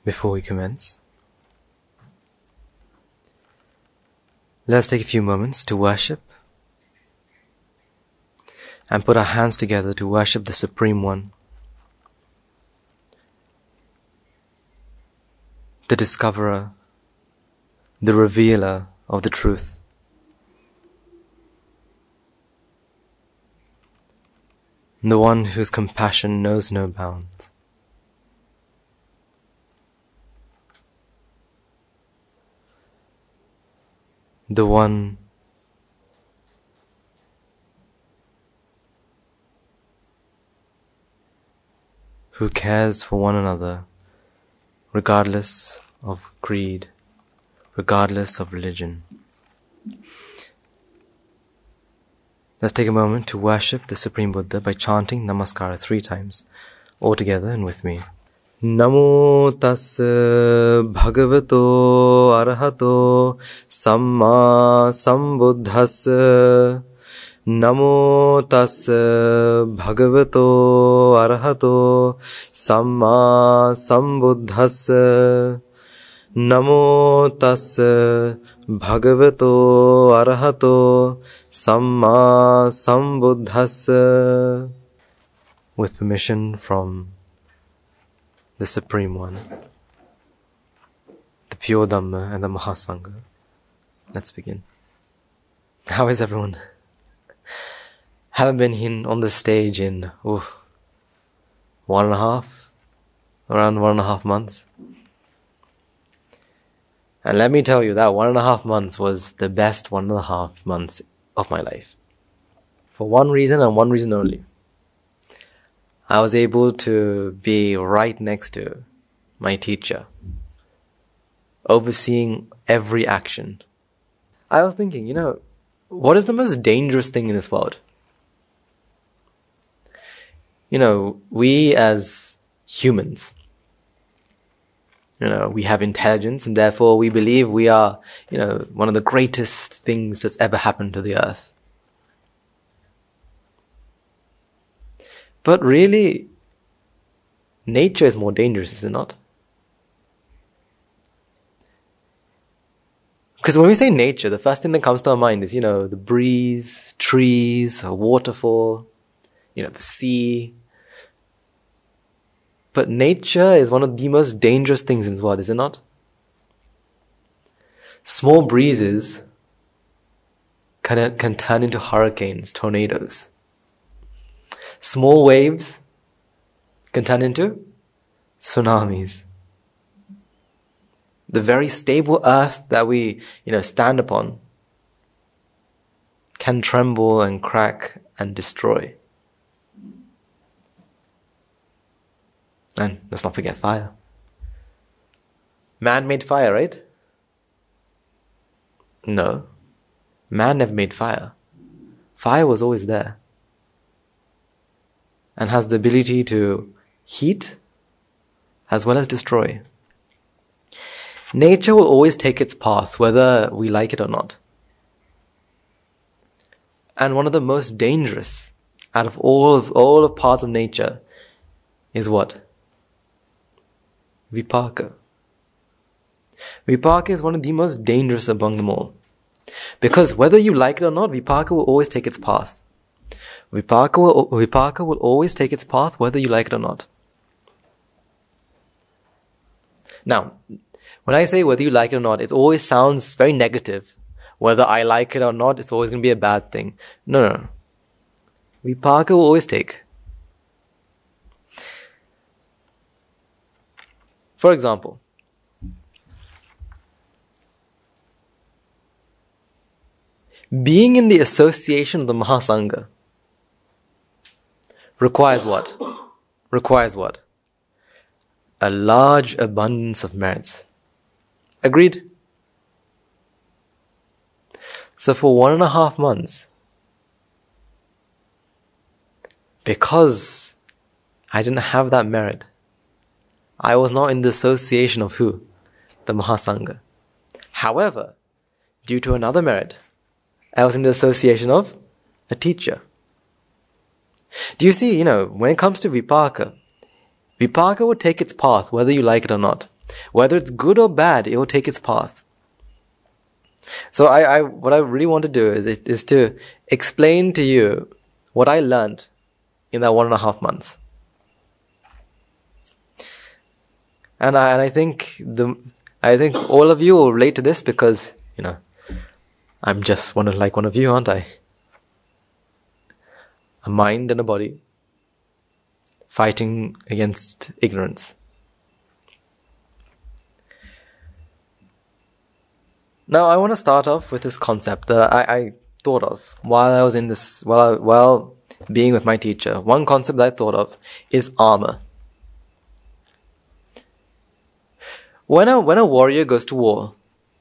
Before we commence, let's take a few moments to worship and put our hands together to worship the Supreme One, the Discoverer, the Revealer of the truth. The one whose compassion knows no bounds. The one who cares for one another regardless of creed, regardless of religion. Let's take a moment to worship the Supreme Buddha by chanting Namaskara 3 times, all together and with me. Namo tassa bhagavato arahato samma sambuddhassa. Namo tassa bhagavato arahato samma sambuddhassa. Namo tassa bhagavato arahato samma sambuddhassa. With permission from the Supreme One, the Pure Dhamma and the Mahasangha, let's begin. How is everyone? Haven't been on the stage in around 1.5 months. And let me tell you, that 1.5 months was the best 1.5 months of my life. For one reason and one reason only. I was able to be right next to my teacher, overseeing every action. I was thinking, what is the most dangerous thing in this world? We as humans, we have intelligence, and therefore we believe we are, one of the greatest things that's ever happened to the earth. But really, nature is more dangerous, is it not? Because when we say nature, the first thing that comes to our mind is, the breeze, trees, a waterfall, the sea. But nature is one of the most dangerous things in this world, is it not? Small breezes can turn into hurricanes, tornadoes. Small waves can turn into tsunamis. The very stable earth that we, stand upon can tremble and crack and destroy. And let's not forget fire. Man made fire, right? No. Man never made fire. Fire was always there. And has the ability to heat as well as destroy. Nature will always take its path, whether we like it or not. And one of the most dangerous out of all of parts of nature is what? Vipaka. Vipaka is one of the most dangerous among them all. Because whether you like it or not, Vipaka will always take its path. Vipaka will always take its path whether you like it or not. Now, when I say whether you like it or not, it always sounds very negative. Whether I like it or not, it's always going to be a bad thing. No. Vipaka will always take. For example, being in the association of the Mahasangha requires what? A large abundance of merits. Agreed? So for 1.5 months, because I didn't have that merit, I was not in the association of who? The Mahasangha. However, due to another merit, I was in the association of a teacher. Do you see, when it comes to Vipaka will take its path whether you like it or not. Whether it's good or bad, it will take its path. So what I really want to do is to explain to you what I learned in that 1.5 months. And I think all of you will relate to this because, I'm just one of you, aren't I? A mind and a body fighting against ignorance. Now, I want to start off with this concept that I thought of while being with my teacher. One concept that I thought of is armor. When a warrior goes to war,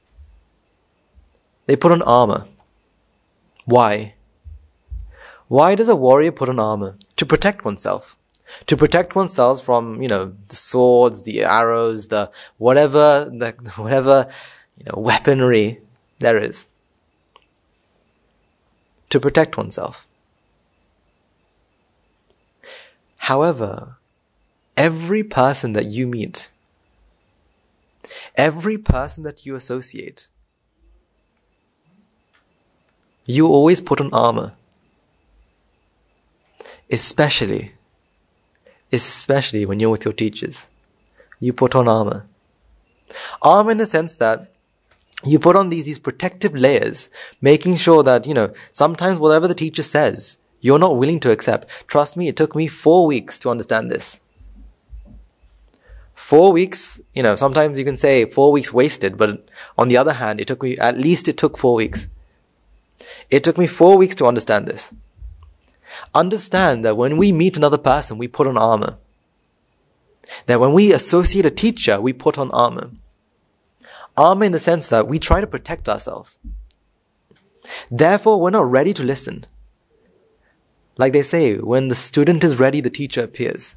they put on armor. Why? Why does a warrior put on armor? To protect oneself. To protect oneself from, the swords, the arrows, the whatever weaponry there is. To protect oneself. However, every person that you meet, every person that you associate, you always put on armor. Especially when you're with your teachers. You put on armor. Armor in the sense that you put on these protective layers, making sure that, sometimes whatever the teacher says, you're not willing to accept. Trust me, it took me 4 weeks to understand this. 4 weeks, sometimes you can say 4 weeks wasted, but on the other hand, it took 4 weeks. It took me 4 weeks to understand this. Understand that when we meet another person, we put on armor. That when we associate a teacher, we put on armor. Armor in the sense that we try to protect ourselves. Therefore, we're not ready to listen. Like they say, when the student is ready, the teacher appears.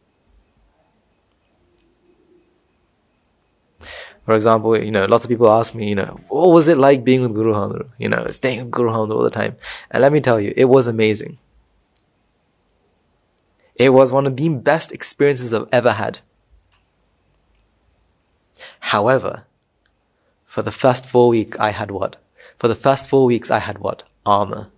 For example, lots of people ask me, what was it like being with Guru Handru? Staying with Guru Handru all the time. And let me tell you, it was amazing. It was one of the best experiences I've ever had. However, for the first 4 weeks, I had what? Armor.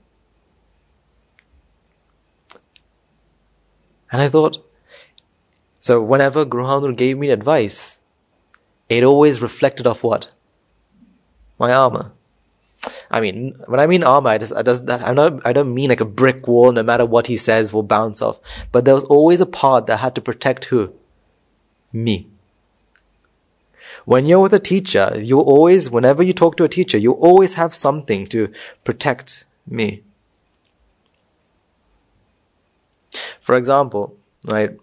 And I thought, so whenever Guru Handru gave me advice, it always reflected off what? My armor. I mean, when I mean armor, I don't mean like a brick wall, no matter what he says will bounce off. But there was always a part that had to protect who? Me. When you're with a teacher, whenever you talk to a teacher, you always have something to protect me. For example, right?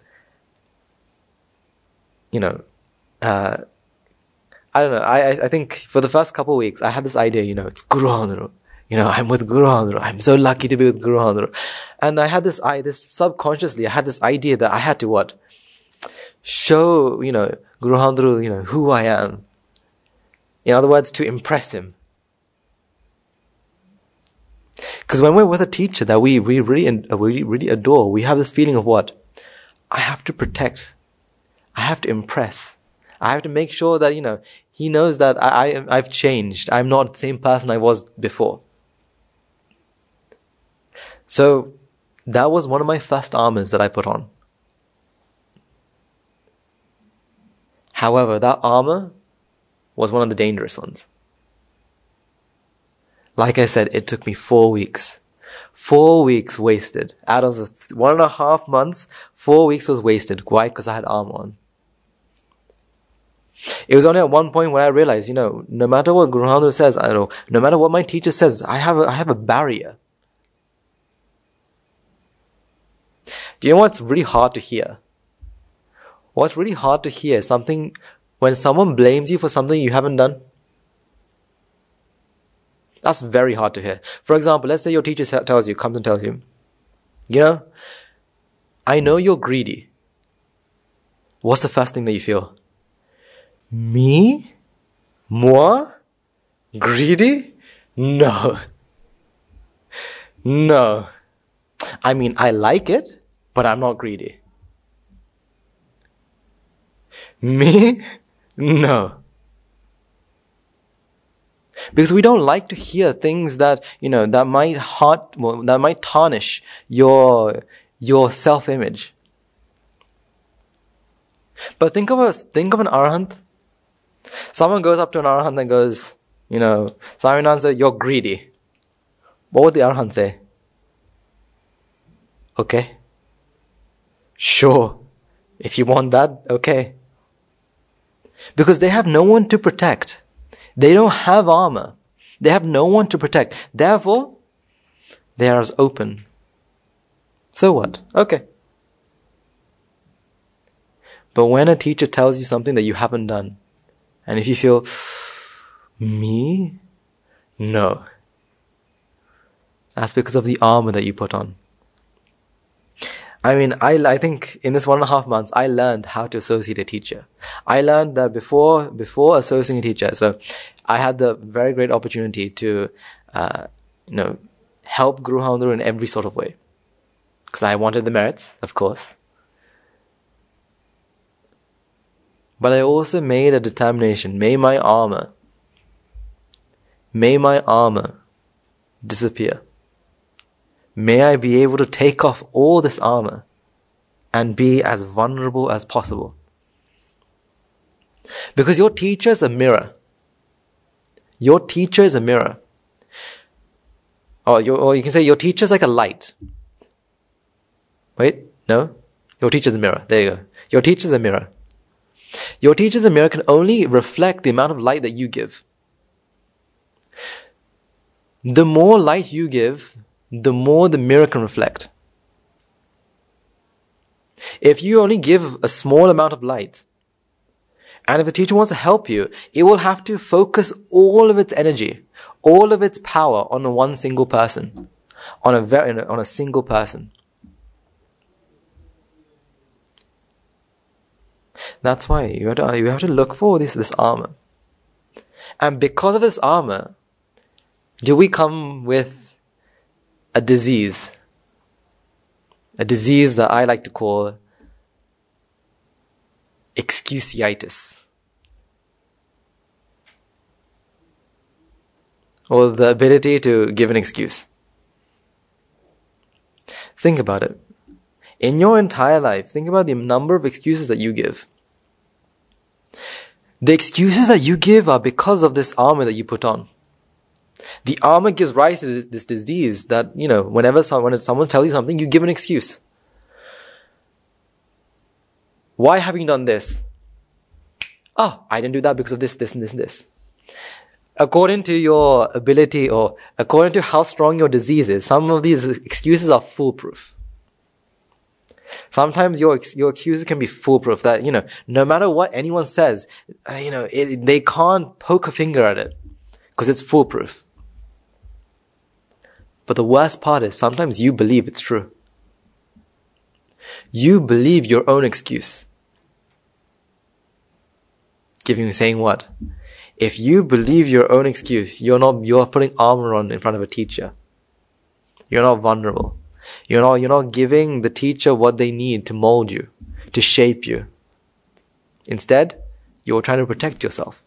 I don't know. I think for the first couple of weeks, I had this idea, it's Guru Handru. I'm with Guru Handru. I'm so lucky to be with Guru Handru. And I had this subconsciously, I had this idea that I had to what? Show, Guru Handru, who I am. In other words, to impress him. Because when we're with a teacher that we really adore, we have this feeling of what? I have to protect. I have to impress. I have to make sure that, he knows that I've changed. I'm not the same person I was before. So, that was one of my first armors that I put on. However, that armor was one of the dangerous ones. Like I said, it took me 4 weeks. 4 weeks wasted. Out of the 1.5 months, 4 weeks was wasted. Why? Because I had armor on. It was only at one point when I realized, no matter what Guru Handru says, no matter what my teacher says, I have a barrier. Do you know what's really hard to hear? What's really hard to hear is something, when someone blames you for something you haven't done. That's very hard to hear. For example, let's say your teacher comes and tells you, I know you're greedy. What's the first thing that you feel? Me? Moi? Greedy? No. I mean, I like it, but I'm not greedy. Me? No. Because we don't like to hear things that, that might tarnish your self-image. But think of an arahant. Someone goes up to an arahant and goes, Swaminathan, you're greedy. What would the arahant say? Okay. Sure. If you want that, okay. Because they have no one to protect. They don't have armor. They have no one to protect. Therefore, they are as open. So what? Okay. But when a teacher tells you something that you haven't done, and if you feel, me? No. That's because of the armor that you put on. I mean, I think in this 1.5 months, I learned how to associate a teacher. I learned that before associating a teacher, so I had the very great opportunity to, help Guru Hamdru in every sort of way. Because I wanted the merits, of course. But I also made a determination, may my armor disappear. May I be able to take off all this armor and be as vulnerable as possible. Because your teacher is a mirror. Your teacher is a mirror. Or you can say your teacher is like a light. Wait, no? Your teacher is a mirror. There you go. Your teacher is a mirror. Your teacher's mirror can only reflect the amount of light that you give. The more light you give, the more the mirror can reflect. If you only give a small amount of light, and if the teacher wants to help you, it will have to focus all of its energy, all of its power on one single person, on a single person. That's why you have to look for this armor. And because of this armor, do we come with a disease? A disease that I like to call excuseitis. Or the ability to give an excuse. Think about it. In your entire life, think about the number of excuses that you give. The excuses that you give are because of this armor that you put on. The armor gives rise to this disease that, when someone tells you something, you give an excuse. Why haven't you done this? Oh, I didn't do that because of this, this, and this, and this. According to your ability or according to how strong your disease is, some of these excuses are foolproof. Sometimes your excuses can be foolproof that, no matter what anyone says, they can't poke a finger at it because it's foolproof. But the worst part is sometimes you believe it's true. You believe your own excuse. Saying what? If you believe your own excuse, you're putting armor on in front of a teacher. You're not vulnerable. You're not giving the teacher what they need to mold you, to shape you. Instead, you're trying to protect yourself.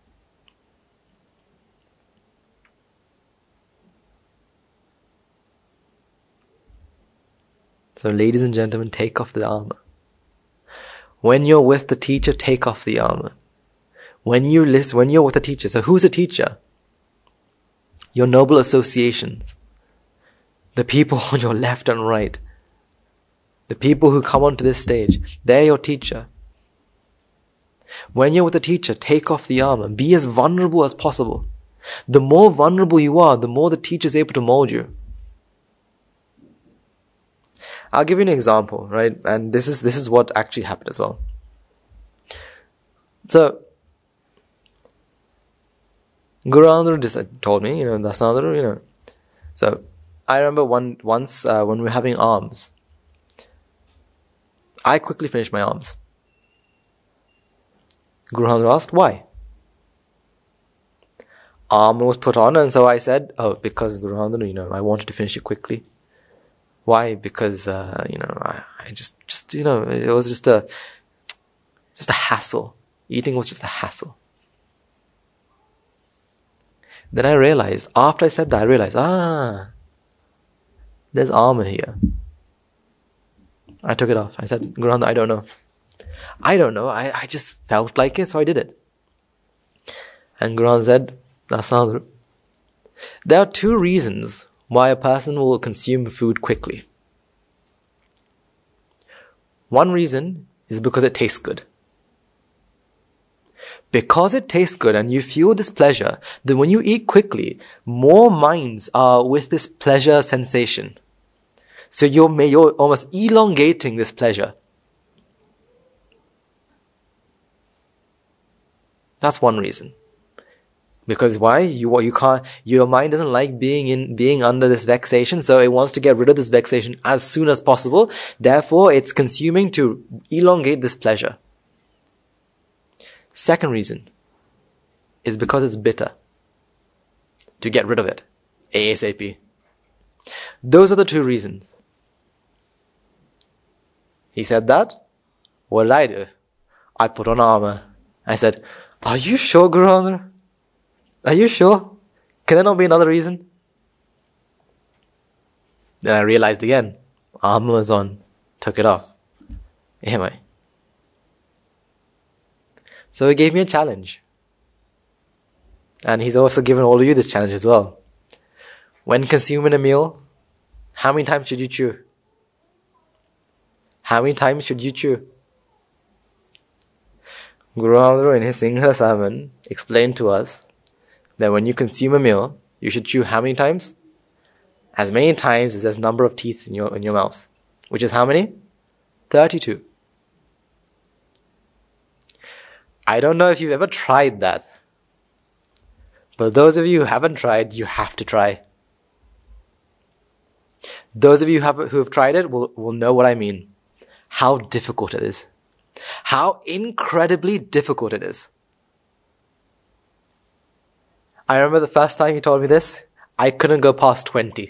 So ladies and gentlemen, take off the armor. When you're with the teacher, take off the armor. When you're with the teacher, so who's a teacher? Your noble associations. The people on your left and right. The people who come onto this stage, they're your teacher. When you're with the teacher, take off the armor. Be as vulnerable as possible. The more vulnerable you are, the more the teacher is able to mold you. I'll give you an example, right? And this is what actually happened as well. So, Guru Hamdru just told me, Dasnadru, So, I remember once when we were having alms, I quickly finished my alms. Guru Hamdru asked, why? Alm was put on, and so I said, because Guru Hamdru, I wanted to finish it quickly. Why? Because, I just it was just Just a hassle. Eating was just a hassle. Then I realized, after I said that, I realized, there's armor here. I took it off. I said, Guru Nanak, I don't know. I don't know. I just felt like it, so I did it. And Guru Nanak said, that's not. There are two reasons why a person will consume food quickly. One reason is because it tastes good. Because it tastes good and you feel this pleasure, then when you eat quickly, more minds are with this pleasure sensation. So you're almost elongating this pleasure. That's one reason. Because why? You can't. Your mind doesn't like being under this vexation, so it wants to get rid of this vexation as soon as possible. Therefore, it's consuming to elongate this pleasure. Second reason is because it's bitter. To get rid of it ASAP. Those are the two reasons. He said that. What did I do? I put on armor. I said, are you sure, Guru Nanak? Are you sure? Can there not be another reason? Then I realized again, armor was on, took it off. Am I? So he gave me a challenge. And he's also given all of you this challenge as well. When consuming a meal, how many times should you chew? How many times should you chew? Guru Nanak in his Sinhala sermon explained to us that when you consume a meal, you should chew how many times? As many times as there's number of teeth in your mouth. Which is how many? 32. I don't know if you've ever tried that. But those of you who haven't tried, you have to try. Those of you who have tried it will know what I mean. How difficult it is. How incredibly difficult it is. I remember the first time he told me this, I couldn't go past 20.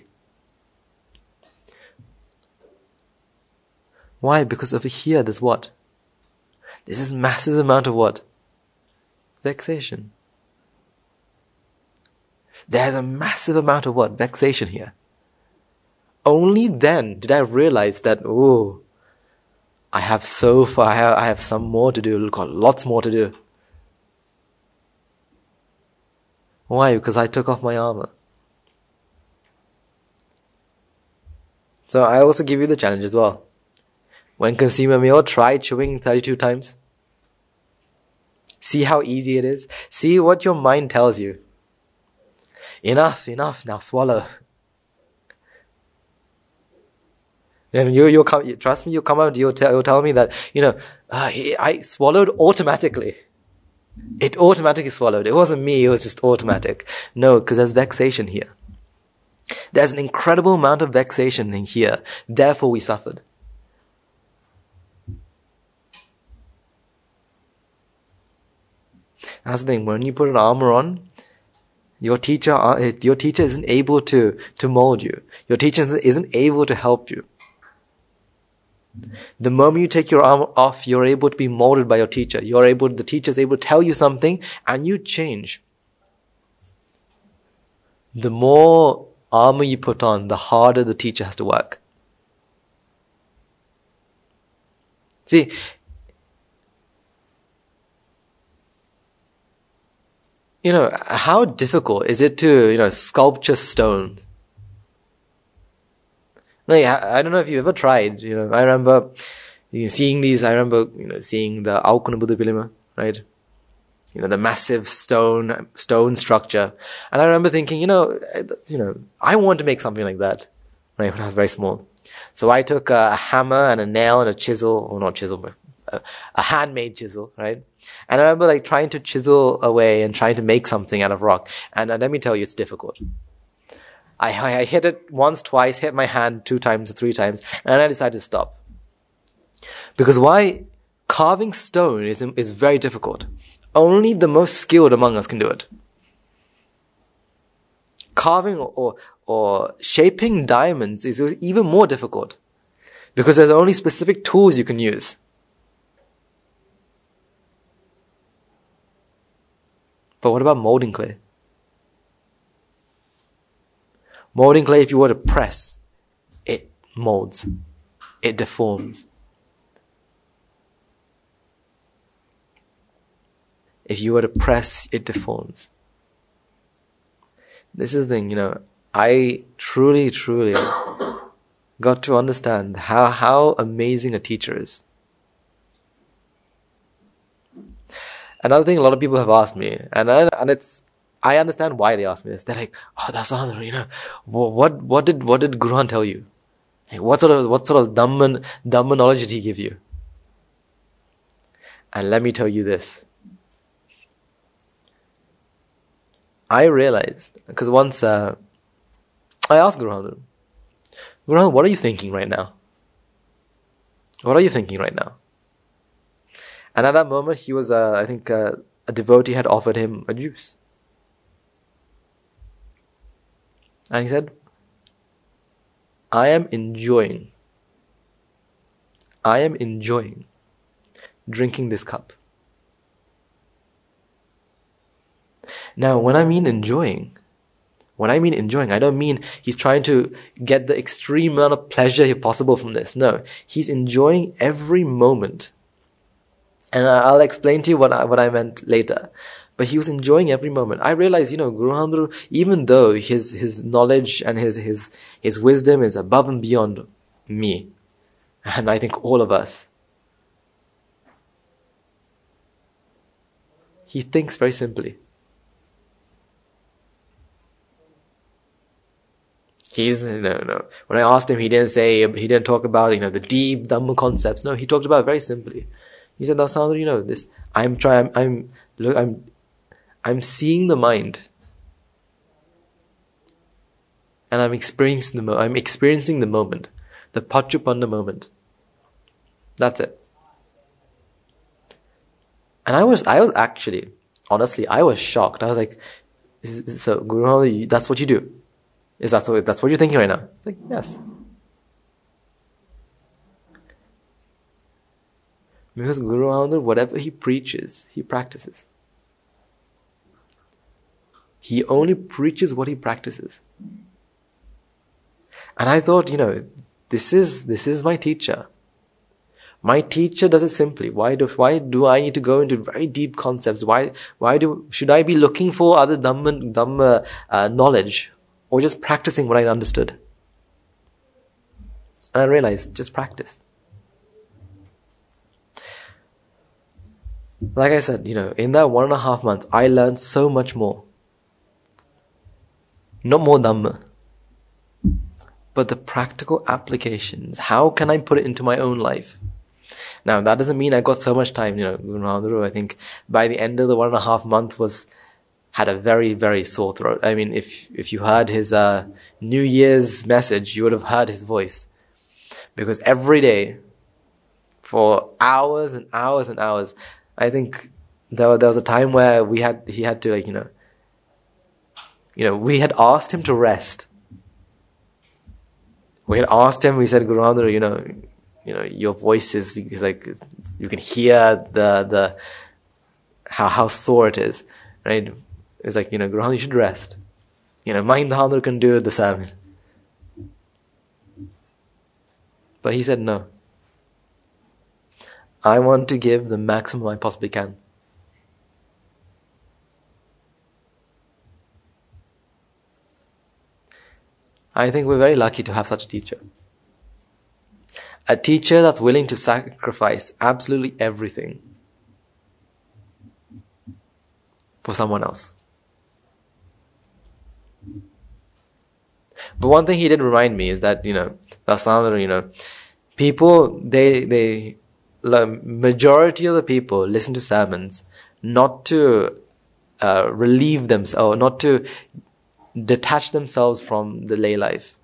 Why? Because over here there's what? There's this massive amount of what? Vexation. There's a massive amount of what? Vexation here. Only then did I realize that, I have some more to do, got lots more to do. Why? Because I took off my armor. So I also give you the challenge as well. When consuming a meal, try chewing 32 times. See how easy it is. See what your mind tells you. Enough, now swallow. And you'll come, trust me, you'll come out, you'll tell me that, I swallowed automatically. It automatically swallowed. It wasn't me, it was just automatic. No, because there's vexation here. There's an incredible amount of vexation in here. Therefore we suffered. That's the thing, when you put an armor on, your teacher isn't able to mold you. Your teacher isn't able to help you. The moment you take your armor off, you're able to be molded by your teacher. The teacher is able to tell you something and you change. The more armor you put on, the harder the teacher has to work. See, how difficult is it to, sculpture stone? I don't know if you've ever tried. I remember seeing these. I remember seeing the Aukuna Buddha Pilima, right? The massive stone structure. And I remember thinking, I want to make something like that, right? When I was very small. So I took a hammer and a nail and a chisel, or not chisel, but a handmade chisel, right? And I remember trying to chisel away and trying to make something out of rock. And let me tell you, it's difficult. I hit it once, twice, hit my hand 2 times or 3 times, and I decided to stop. Because why? Carving stone is very difficult. Only the most skilled among us can do it. Carving or shaping diamonds is even more difficult. Because there's only specific tools you can use. But what about molding clay? Molding clay, if you were to press, it molds. It deforms. If you were to press, it deforms. This is the thing, I truly, truly got to understand how amazing a teacher is. Another thing a lot of people have asked me, and I understand why they ask me this. They're like, "Oh, that's Dasandra, what did Guru tell you? Like, what sort of Dhamma knowledge did he give you?" And let me tell you this. I realized, because once I asked Guru, what are you thinking right now? What are you thinking right now? And at that moment, he was, I think, a devotee had offered him a juice. And he said, I am enjoying drinking this cup. Now, when I mean enjoying, I don't mean he's trying to get the extreme amount of pleasure possible from this. No, he's enjoying every moment. And I'll explain to you what I meant later. But he was enjoying every moment. I realized, Guru Handru, even though his knowledge and his wisdom is above and beyond me, and I think all of us, he thinks very simply. No. When I asked him, he didn't talk about, the deep Dhamma concepts. No, he talked about it very simply. He said, Dasandra, this, I'm seeing the mind. And I'm experiencing the moment. The Pachupanda moment. That's it. And I was actually, honestly, I was shocked. I was like, so Guru, that's what you do? That's what you're thinking right now? It's like, yes. Because Guru Handru, whatever he preaches, he practices. He only preaches what he practices. And I thought, this is my teacher. My teacher does it simply. Why do I need to go into very deep concepts? Should I be looking for other Dhamma knowledge? Or just practicing what I understood? And I realized, just practice. Like I said, in that 1.5 months, I learned so much more. Not more Dhamma, but the practical applications. How can I put it into my own life? Now, that doesn't mean I got so much time. Guru Handru, I think by the end of the 1.5 months had a very, very sore throat. I mean, if you heard his New Year's message, you would have heard his voice. Because every day, for hours and hours and hours, I think there was a time where he had to we had asked him to rest. We had asked him, we said, Guru Handru, your voice is like, you can hear the how sore it is, right? It's like, Guru Handru, you should rest. Mahinda Handru can do the sermon. But he said, no. I want to give the maximum I possibly can. I think we're very lucky to have such a teacher. A teacher that's willing to sacrifice absolutely everything for someone else. But one thing he did remind me is that, Dasandra, people, the majority of the people listen to sermons not to relieve themselves, or not to detach themselves from the lay life.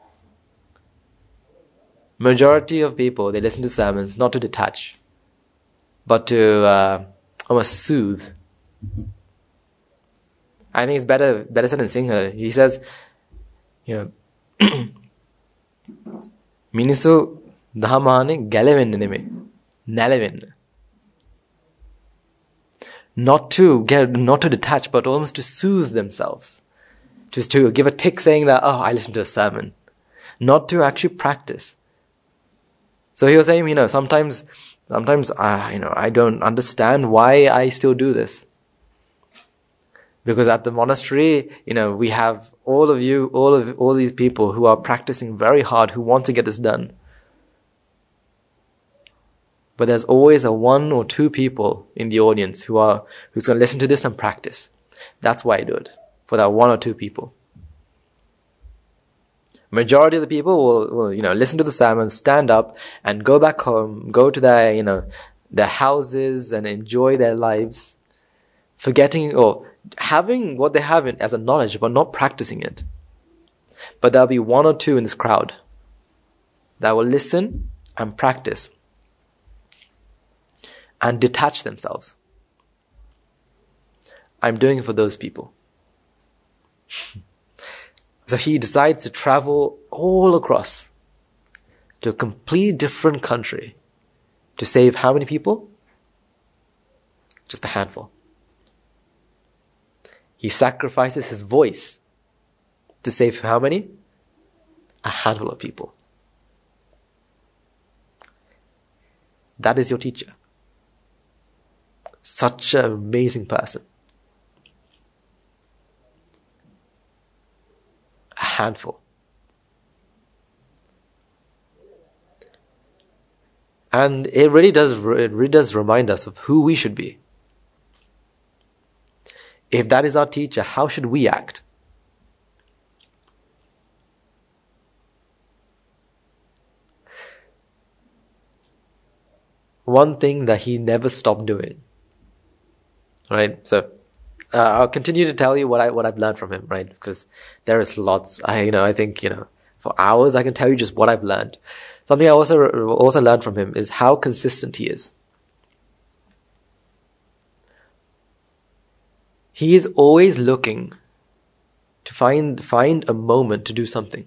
Majority of people, they listen to sermons not to detach, but to almost soothe. I think it's better said in Sinhala. He says, Minisu dhamane galavenna neme, nalavenna. Not to detach, but almost to soothe themselves. Just to give a tick saying that, oh, I listened to a sermon. Not to actually practice. So he was saying, sometimes I don't understand why I still do this. Because at the monastery, we have all these people who are practicing very hard, who want to get this done. But there's always a one or two people in the audience who's going to listen to this and practice. That's why I do it. For that one or two people. Majority of the people will listen to the sermon, stand up, and go back home, go to their houses and enjoy their lives, forgetting or having what they have as a knowledge, but not practicing it. But there'll be one or two in this crowd that will listen and practice and detach themselves. I'm doing it for those people. So he decides to travel all across to a complete different country to save how many people? Just a handful. He sacrifices his voice to save how many? A handful of people. That is your teacher. Such an amazing person. A handful. And it really does remind us of who we should be. If that is our teacher, how should we act? One thing that he never stopped doing. Right? So, I'll continue to tell you what I've learned from him, right? Because there is lots. I think, for hours I can tell you just what I've learned. Something I also learned from him is how consistent he is. He is always looking to find a moment to do something.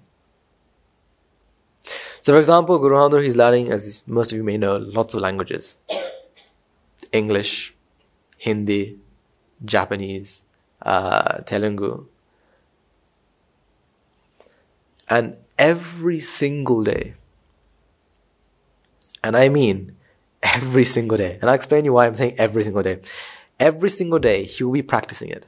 So for example, Guru Hamdar, he's learning, as most of you may know, lots of languages. English, Hindi, Japanese, Telugu. And every single day, and I mean every single day, and I'll explain you why I'm saying every single day. Every single day, he will be practicing it.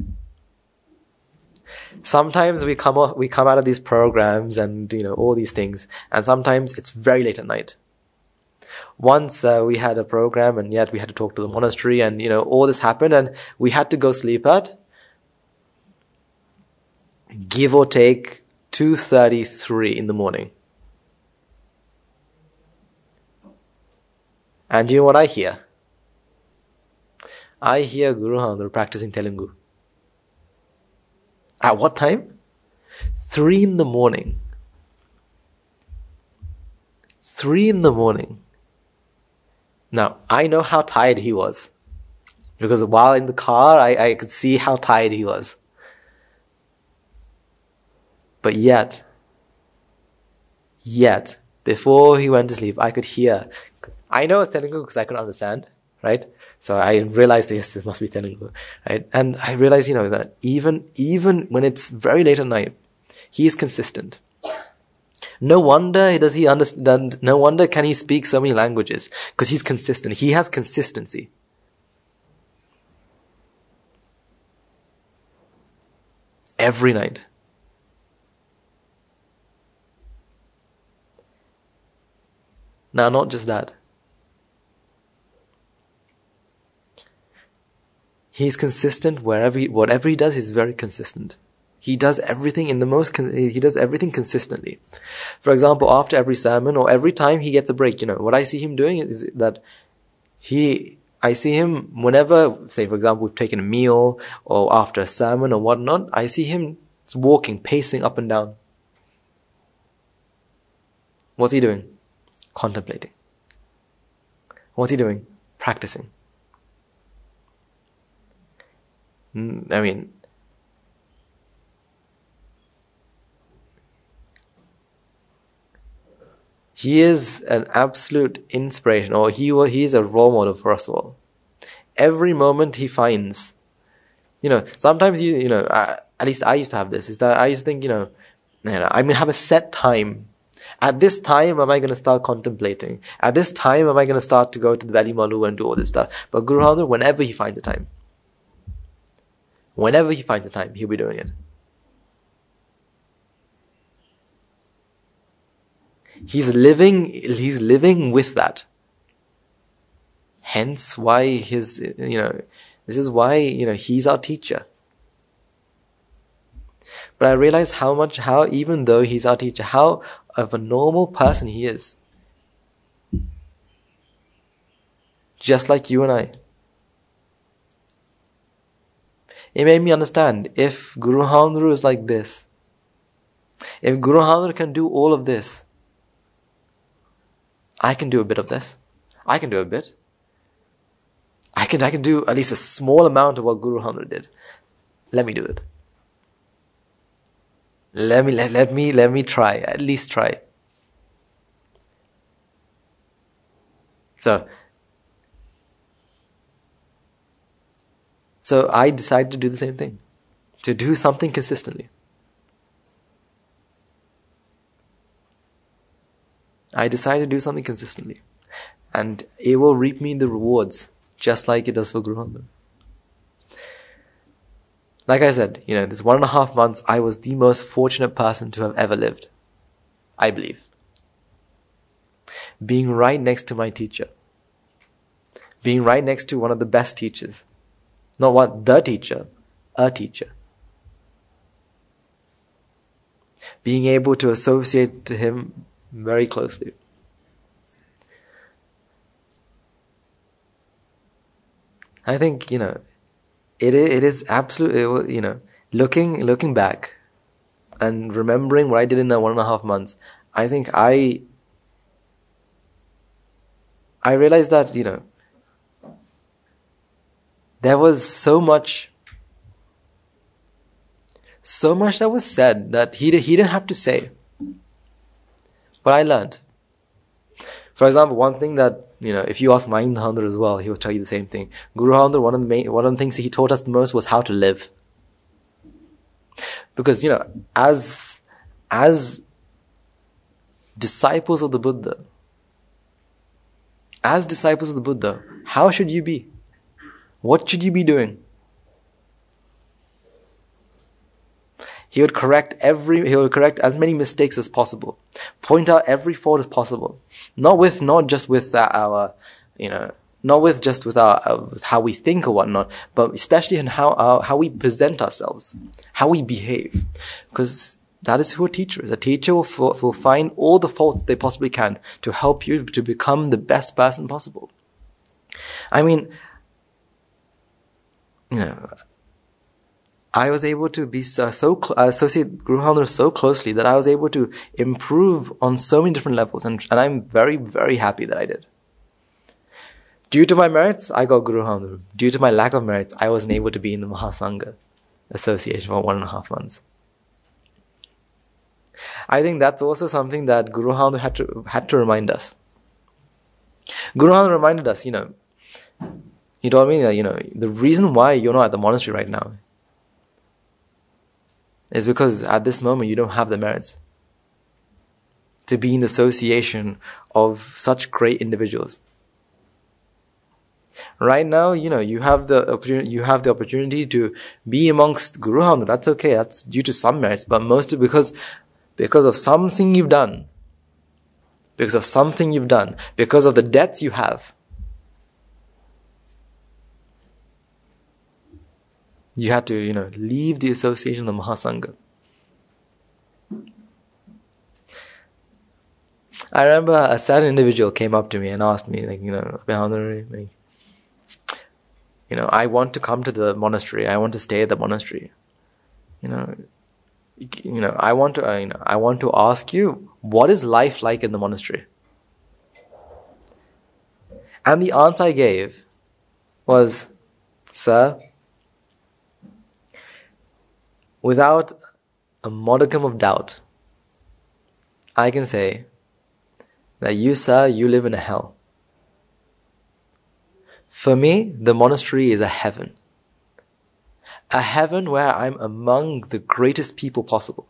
Sometimes we come out of these programs and, all these things, and sometimes it's very late at night. Once we had a program and yet we had to talk to the monastery and, all this happened and we had to go sleep at, give or take, 2:33 in the morning. And do you know what I hear? I hear Guru Hamdar practicing Telugu. At what time? 3 in the morning. 3 in the morning. Now, I know how tired he was. Because while in the car, I could see how tired he was. But yet, before he went to sleep, I could hear. I know it's Telugu because I could understand, right? So I realized, yes, this must be Telugu, right? And I realized, that even when it's very late at night, he is consistent. No wonder does he understand, no wonder can he speak so many languages, because he's consistent. He has consistency. Every night. Now, not just that. He's consistent whatever he does, he's very consistent. He does everything consistently. For example, after every sermon or every time he gets a break, what I see him doing is that I see him whenever, say for example, we've taken a meal or after a sermon or whatnot, I see him walking, pacing up and down. What's he doing? Contemplating. What's he doing? Practicing. I mean, he is an absolute inspiration, or he is a role model for us all. every moment he finds, sometimes at least I used to have this, is that I used to think, I'm going to have a set time. At this time, am I going to start contemplating? At this time, am I going to start to go to the Valley Malu and do all this stuff? But Guru Hamdar, whenever he finds the time, he'll be doing it. He's living with that. Hence why this is why, he's our teacher. But I realize how even though he's our teacher, how of a normal person he is. Just like you and I. It made me understand, if Guru Hamdar is like this, if Guru Hamdar can do all of this, I can do a bit of this. I can do a bit. I can do at least a small amount of what Guru Hamdar did. Let me do it. Let me try. At least try. So I decided to do the same thing. To do something consistently. I decided to do something consistently. And it will reap me the rewards, just like it does for Guru Hamdar. Like I said, this 1.5 months, I was the most fortunate person to have ever lived. I believe. Being right next to my teacher. Being right next to one of the best teachers. Not what, the teacher, a teacher. Being able to associate to him very closely. I think, it is absolutely, looking back and remembering what I did in that 1.5 months, I think I realized that, there was so much that was said that he didn't have to say. But I learned. For example, one thing that, if you ask Mahin Hamdar as well, he will tell you the same thing. Guru Hamdar, one of the things he taught us the most was how to live. Because, as disciples of the Buddha, how should you be? What should you be doing? He would correct as many mistakes as possible. Point out every fault as possible. Not just with our how we think or whatnot, but especially in how we present ourselves, how we behave. Because that is who a teacher is. A teacher will find all the faults they possibly can to help you to become the best person possible. I mean, I was able to be associate Guru Hamdar so closely that I was able to improve on so many different levels, and I'm very, very happy that I did. Due to my merits, I got Guru Hamdar. Due to my lack of merits, I wasn't able to be in the Mahasangha association for 1.5 months. I think that's also something that Guru Hamdar had to remind us. Guru Hamdar reminded us, he told me that, the reason why you're not at the monastery right now is because at this moment you don't have the merits to be in the association of such great individuals. Right now, you have the opportunity to be amongst Guru Hamdar. That's okay. That's due to some merits, but mostly because of something you've done. Because of something you've done. Because of the debts you have. You had to, leave the association of the Mahasangha. I remember a certain individual came up to me and asked me, I want to come to the monastery. I want to stay at the monastery. I want to ask you, what is life like in the monastery? And the answer I gave was, sir, without a modicum of doubt, I can say that you, sir, you live in a hell. For me, the monastery is a heaven. A heaven where I'm among the greatest people possible.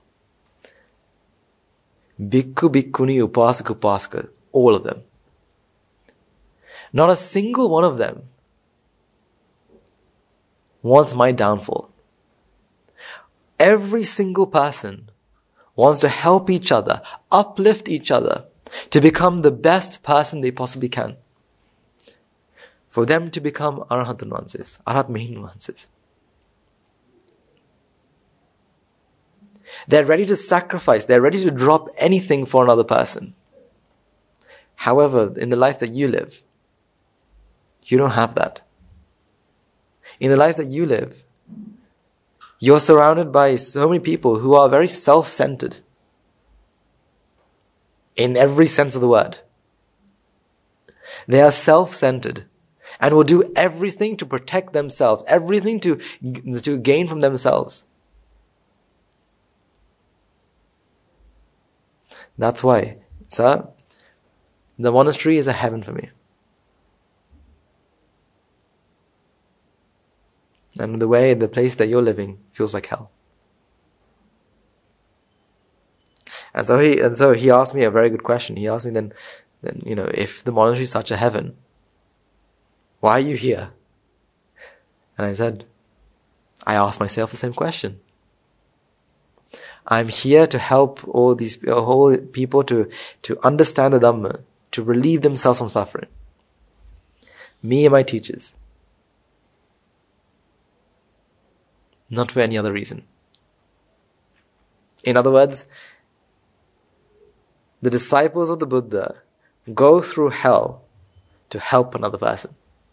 Bhikkhu, bhikkhuni, upasaka, upasaka, all of them. Not a single one of them wants my downfall. Every single person wants to help each other, uplift each other, to become the best person they possibly can. For them to become Arhat Nuances, Arhat Mihin Nuances. They're ready to sacrifice, they're ready to drop anything for another person. However, in the life that you live, you don't have that. In the life that you live, you're surrounded by so many people who are very self-centered. In every sense of the word. They are self-centered and will do everything to protect themselves, everything to gain from themselves. That's why, sir, the monastery is a heaven for me. And the place that you're living feels like hell. And so he asked me a very good question. He asked me then, if the monastery is such a heaven, why are you here? And I asked myself the same question. I'm here to help all these whole people to understand the Dhamma, to relieve themselves from suffering. Me and my teachers. Not for any other reason. In other words, the disciples of the Buddha go through hell to help another person.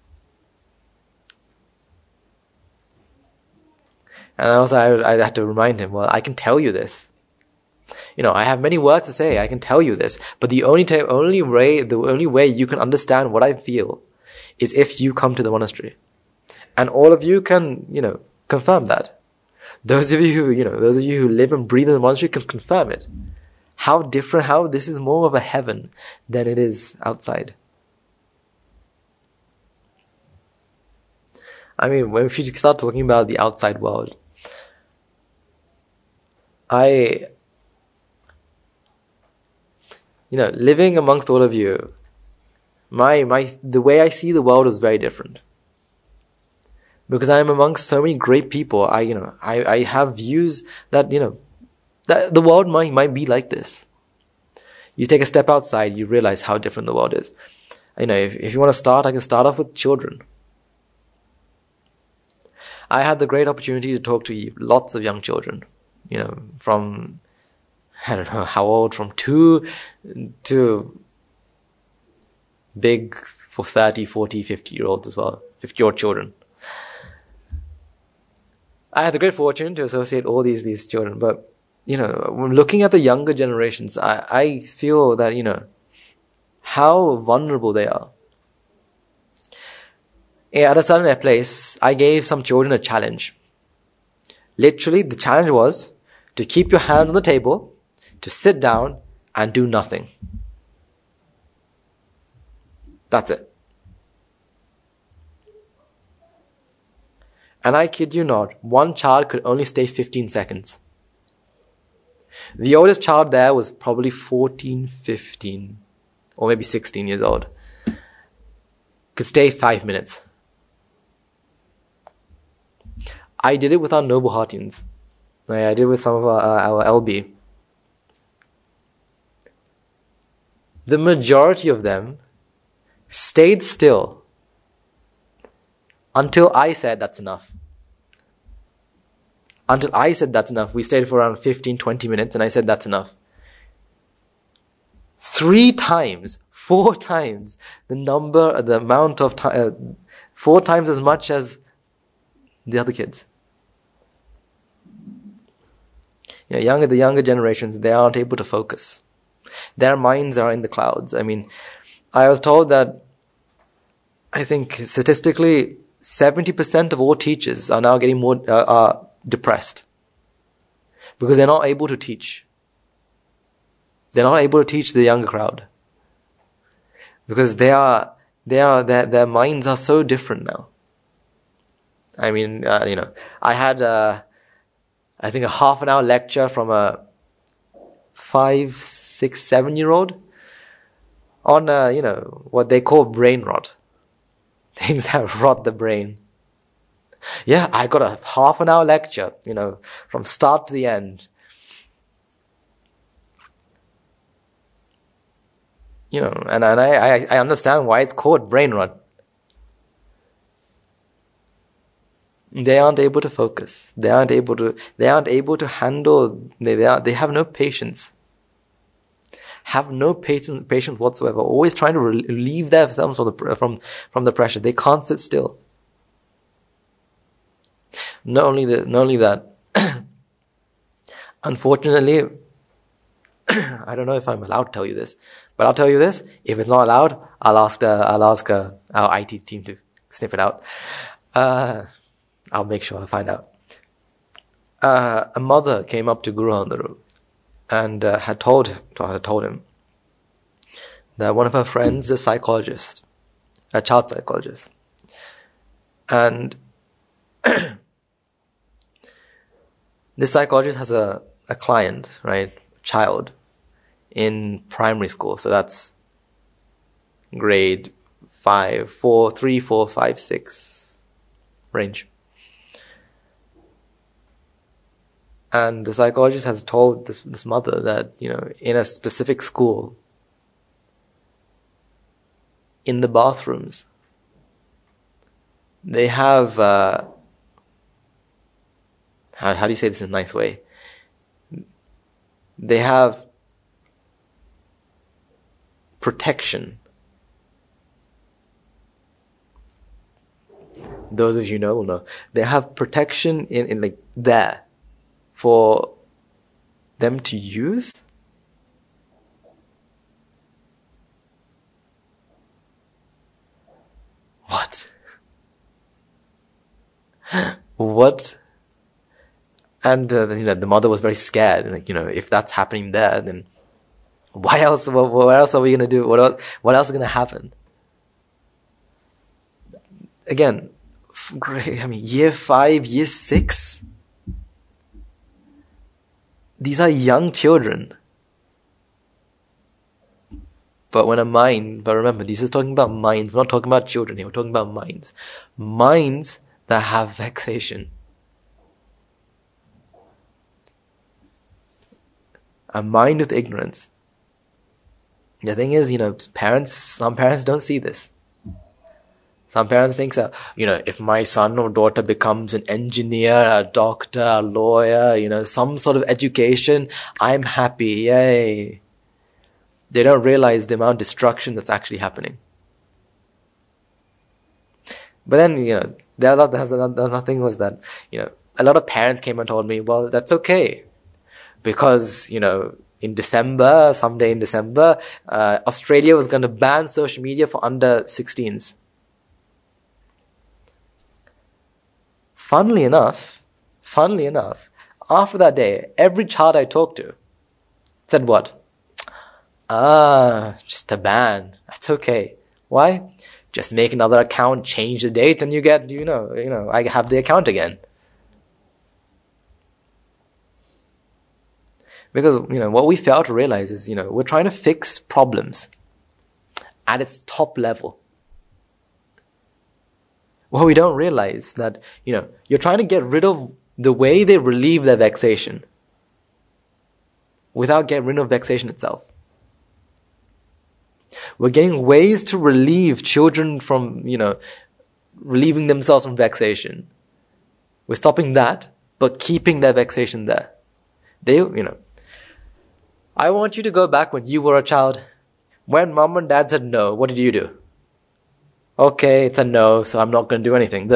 And also I had to remind him, well, I can tell you this. I have many words to say, I can tell you this. But the only way you can understand what I feel is if you come to the monastery. And all of you can, confirm that. Those of you who live and breathe in the monastery can confirm it. How this is more of a heaven than it is outside. I mean, when we start talking about the outside world, living amongst all of you, the way I see the world is very different. Because I am amongst so many great people, I have views that, that the world might be like this. You take a step outside, you realize how different the world is. If you want to start, I can start off with children. I had the great opportunity to talk to lots of young children, from, I don't know how old, from 2 to big for 30, 40, 50-year-olds as well, 50-year-old children. I had the great fortune to associate all these children, but, when looking at the younger generations, I feel that, how vulnerable they are. At a certain place, I gave some children a challenge. Literally, the challenge was to keep your hands on the table, to sit down and do nothing. That's it. And I kid you not, one child could only stay 15 seconds. The oldest child there was probably 14, 15, or maybe 16 years old. Could stay 5 minutes. I did it with our Noble Heartians. I did it with some of our LB. The majority of them stayed still until I said that's enough. Until I said that's enough. We stayed for around 15, 20 minutes and I said that's enough. 3 times, 4 times the amount of time, 4 times as much as the other kids. The younger generations, they aren't able to focus. Their minds are in the clouds. I mean, I was told that, I think statistically, 70% of all teachers are now getting are depressed. Because they're not able to teach. They're not able to teach the younger crowd. Because they are their minds are so different now. I mean, I had I think a half an hour lecture from a 5, 6, 7-year-old on what they call brain rot. Things that rot the brain. Yeah, I got a half an hour lecture, from start to the end. And I understand why it's called brain rot. They aren't able to focus. They aren't able to handle. They have no patience. Have no patience whatsoever. Always trying to relieve themselves from the pressure. They can't sit still. Not only that. Unfortunately, I don't know if I'm allowed to tell you this, but I'll tell you this. If it's not allowed, I'll ask our IT team to sniff it out. I'll make sure I find out. A mother came up to Guru on the road and had told him that one of her friends is a psychologist, a child psychologist. And this psychologist has a client, right, child, in primary school. So that's grade 3, 4, 5, 6 range. And the psychologist has told this mother that, in a specific school, in the bathrooms, they have, how do you say this in a nice way? They have protection. Those of you know will know. They have protection in like there for them to use. What? What? And the mother was very scared. Like, if that's happening there, then why else? What else are we gonna do? What else is gonna happen? Again, year 5, year 6. These are young children. But remember, this is talking about minds. We're not talking about children here. We're talking about minds. Minds that have vexation. A mind with ignorance. The thing is, some parents don't see this. Some parents think that, if my son or daughter becomes an engineer, a doctor, a lawyer, some sort of education, I'm happy, yay. They don't realize the amount of destruction that's actually happening. But then, another thing was that, a lot of parents came and told me, well, that's okay. Because, someday in December, Australia was going to ban social media for under 16s. Funnily enough, after that day, every child I talked to said what? Just a ban. That's okay. Why? Just make another account, change the date, and you get, I have the account again. Because, what we fail to realize is, we're trying to fix problems at its top level. What we don't realize that, you're trying to get rid of the way they relieve their vexation without getting rid of vexation itself. We're getting ways to relieve children from, relieving themselves from vexation. We're stopping that, but keeping their vexation there. I want you to go back when you were a child. When mom and dad said no, what did you do? Okay, it's a no, so I'm not going to do anything.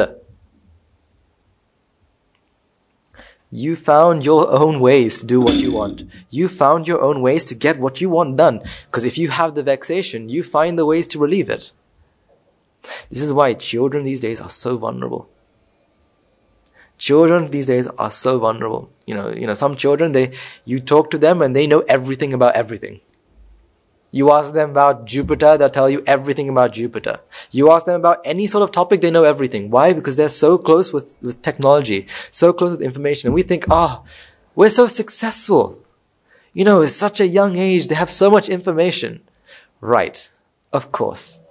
You found your own ways to do what you want. You found your own ways to get what you want done. Because if you have the vexation, you find the ways to relieve it. This is why children these days are so vulnerable. Children these days are so vulnerable. Some children, you talk to them and they know everything about everything. You ask them about Jupiter, they'll tell you everything about Jupiter. You ask them about any sort of topic, they know everything. Why? Because they're so close with technology, so close with information. And we think, we're so successful. It's such a young age, they have so much information. Right. Of course.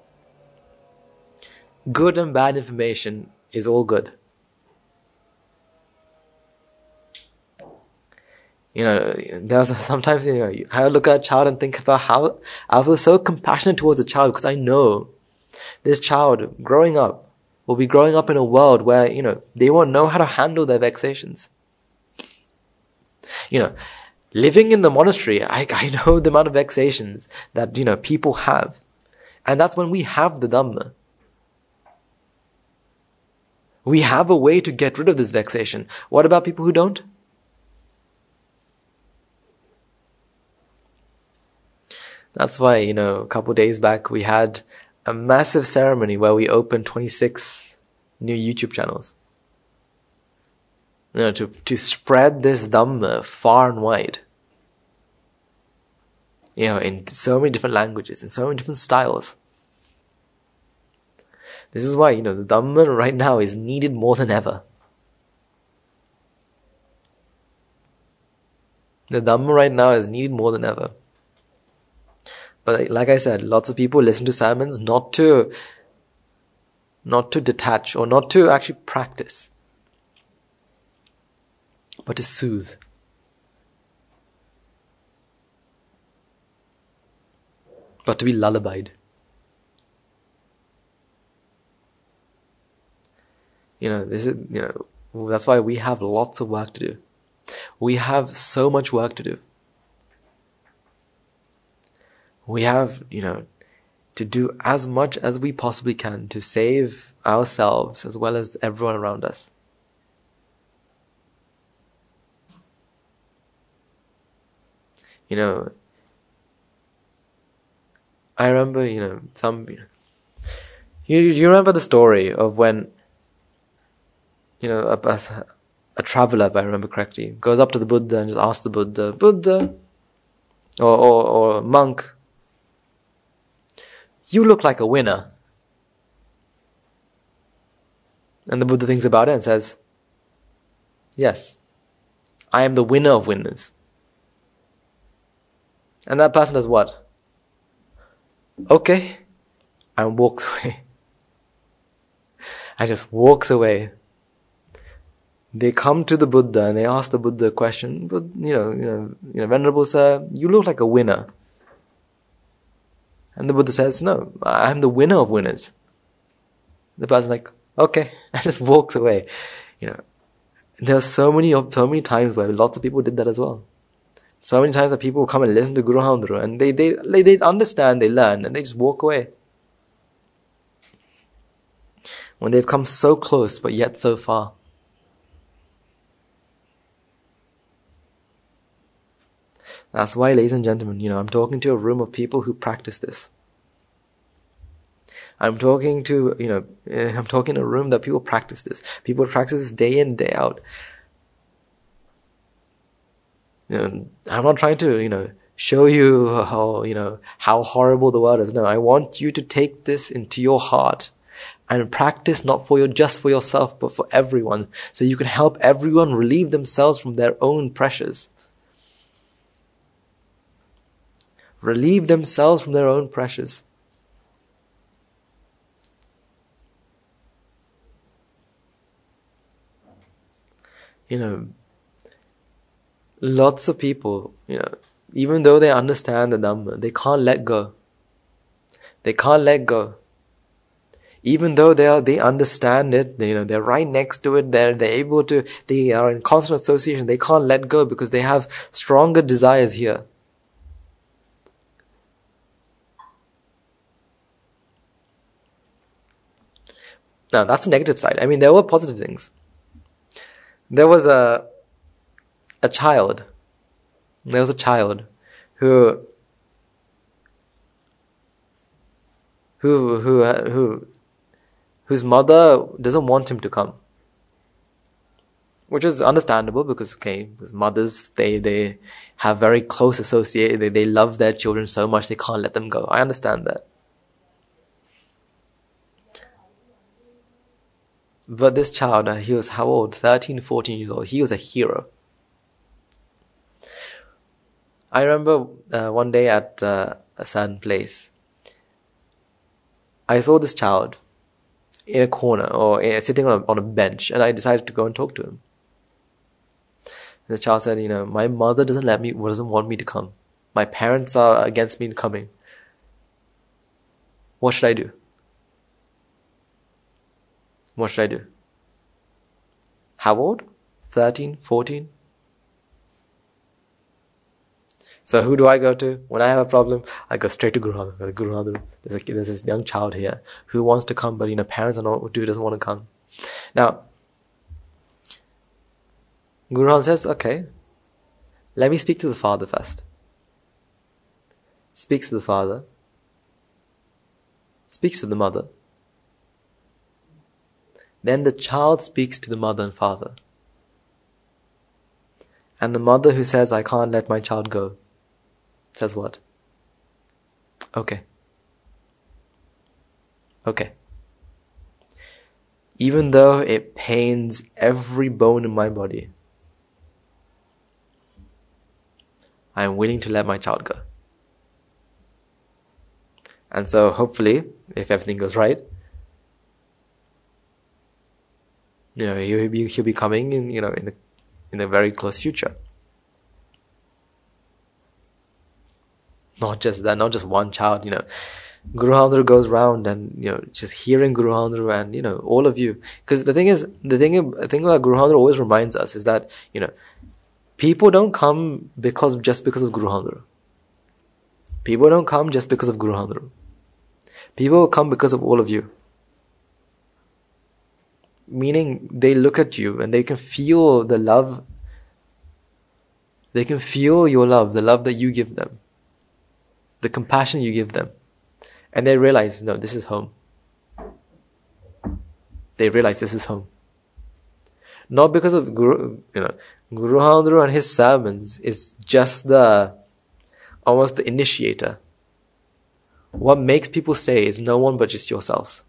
Good and bad information is all good. There's sometimes, I look at a child and think about how I feel so compassionate towards a child, because I know this child growing up will be growing up in a world where, they won't know how to handle their vexations. Living in the monastery, I know the amount of vexations that, people have. And that's when we have the Dhamma. We have a way to get rid of this vexation. What about people who don't? That's why, a couple of days back, we had a massive ceremony where we opened 26 new YouTube channels. To spread this Dhamma far and wide. In so many different languages, in so many different styles. This is why, the Dhamma right now is needed more than ever. The Dhamma right now is needed more than ever. But like I said, lots of people listen to sermons not to detach or not to actually practice, but to soothe. But to be lullabied. That's why we have lots of work to do. We have so much work to do. We have, to do as much as we possibly can to save ourselves as well as everyone around us. I remember, you remember the story of when, a traveler, if I remember correctly, goes up to the Buddha and just asks the Buddha, or monk, you look like a winner. And the Buddha thinks about it and says, yes, I am the winner of winners. And that person does what? Okay, and walks away. And just walks away. They come to the Buddha and they ask the Buddha a question. But, Venerable Sir, you look like a winner. And the Buddha says, no, I'm the winner of winners. The person's like, okay, and just walks away. There are so many times where lots of people did that as well. So many times that people come and listen to Guru Hamdru and they understand, they learn, and they just walk away. When they've come so close, but yet so far. That's why, ladies and gentlemen, I'm talking to a room of people who practice this. I'm talking to a room that people practice this. People practice this day in, day out. I'm not trying to, show you how horrible the world is. No, I want you to take this into your heart and practice not just for yourself, but for everyone. So you can help everyone relieve themselves from their own pressures. Relieve themselves from their own pressures. Lots of people, even though they understand the Dhamma, they can't let go. They can't let go. Even though they understand it, they're right next to it, they are in constant association, they can't let go because they have stronger desires here. Now, that's the negative side. I mean, there were positive things. There was a child. There was a child whose mother doesn't want him to come. which is understandable because mothers, they have very close associate, they love their children so much they can't let them go. I understand that. But this child, he was how old? 13, 14 years old. He was a hero. I remember one day at a certain place, I saw this child in a corner or sitting on a bench, and I decided to go and talk to him. And the child said, my mother doesn't want me to come. My parents are against me coming. What should I do? What should I do? How old? 13, 14? So who do I go to? When I have a problem, I go straight to Guru Hadhar. Guru Hadhar, there's this young child here who wants to come, but parents doesn't want to come. Now, Guru Hadhar says, okay, let me speak to the father first. Speaks to the father. Speaks to the mother. Then the child speaks to the mother and father. And the mother who says, I can't let my child go, says what? Okay. Okay. Even though it pains every bone in my body, I am willing to let my child go. And so hopefully, if everything goes right, he'll be coming in a very close future. Not just that, not just one child, Guru Hadhar goes around and, just hearing Guru Hadhar and, all of you. Because the thing about Guru Hadhar always reminds us is that, people don't come just because of Guru Hadhar. People don't come just because of Guru Hadhar. People come because of all of you. Meaning they look at you and they can feel the love. They can feel your love, the love that you give them, the compassion you give them. And they realize, no, this is home. They realize this is home. Not because of Guru Hadhar and his sermons is just almost the initiator. What makes people stay is no one but just yourselves.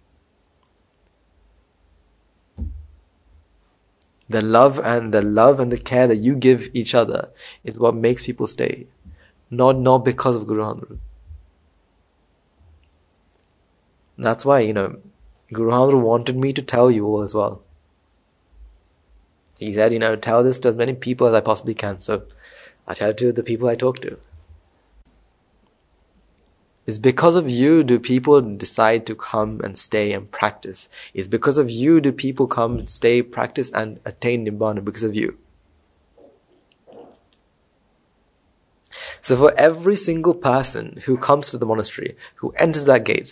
The love and the care that you give each other is what makes people stay. Not because of Guru Hadhar. That's why, Guru Hadhar wanted me to tell you all as well. He said, tell this to as many people as I possibly can. So I tell it to the people I talk to. It's because of you do people decide to come and stay and practice. It's because of you do people come, stay, practice and attain Nibbana, because of you. So for every single person who comes to the monastery, who enters that gate,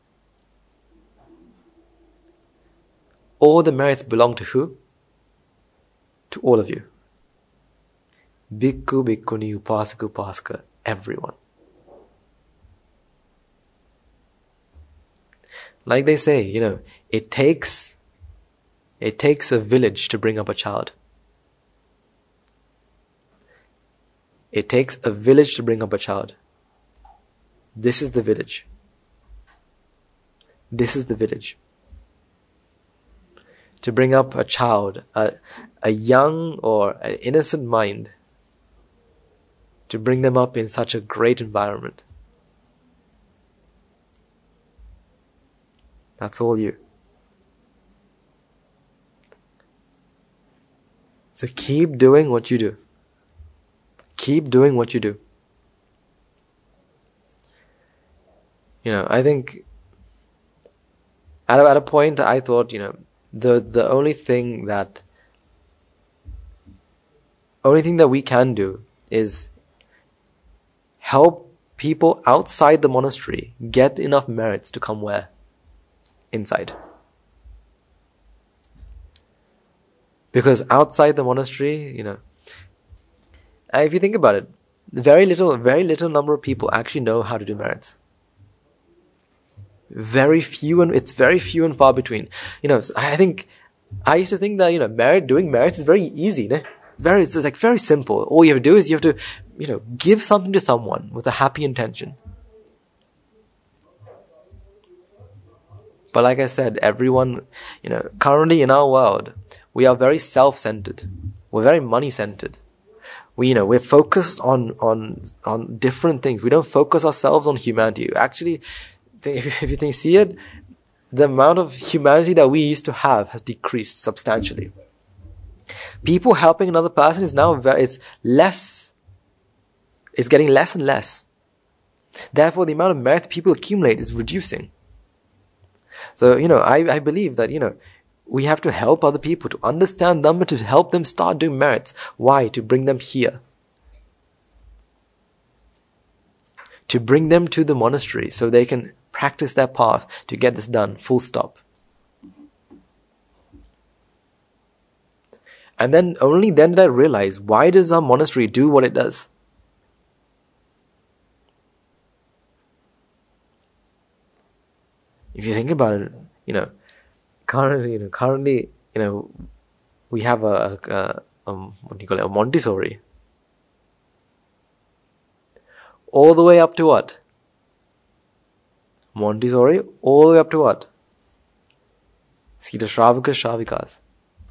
all the merits belong to who? To all of you. Bhikkhu, Bhikkhuni, Upasaka, Upasaka, everyone. Like they say, it takes a village to bring up a child. It takes a village to bring up a child. This is the village. This is the village. To bring up a child, a young or an innocent mind, to bring them up in such a great environment. That's all you. So keep doing what you do. Keep doing what you do. I think at a point I thought, the only thing that we can do is help people outside the monastery get enough merits to come where? Inside. Because outside the monastery, if you think about it, very little number of people actually know how to do merits. It's very few and far between. I think I used to think that, doing merit is very easy, ne? It's like very simple. All you have to do is you have to, give something to someone with a happy intention. But like I said, everyone, currently in our world, we are very self-centered. We're very money-centered. We're focused on different things. We don't focus ourselves on humanity. Actually, if you see it, the amount of humanity that we used to have has decreased substantially. People helping another person is now it's getting less and less. Therefore, the amount of merit people accumulate is reducing. So, I believe that, we have to help other people, to understand them, and to help them start doing merits. Why? To bring them here. To bring them to the monastery so they can practice their path to get this done. Full stop. And then, only then did I realize, why does our monastery do what it does? If you think about it, currently, we have a Montessori. All the way up to what? Montessori, all the way up to what? Sita Shravaka Shravikas.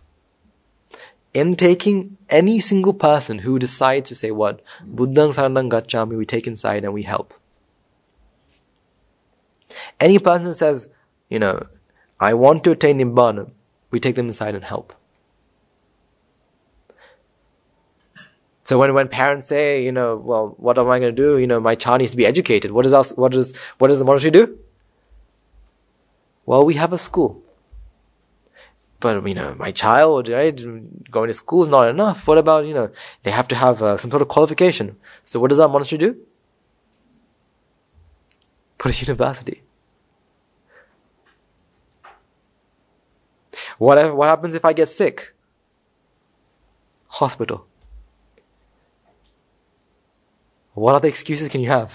In taking any single person who decides to say what? Buddhang Saranang Gacchami, we take inside and we help. Any person says, I want to attain Nibbana, we take them inside and help. So when parents say, well, what am I going to do? My child needs to be educated. What does the monastery do? Well, we have a school. But, my child, right, going to school is not enough. What about, they have to have some sort of qualification. So what does our monastery do? Put a university. What happens if I get sick? Hospital. What other excuses can you have?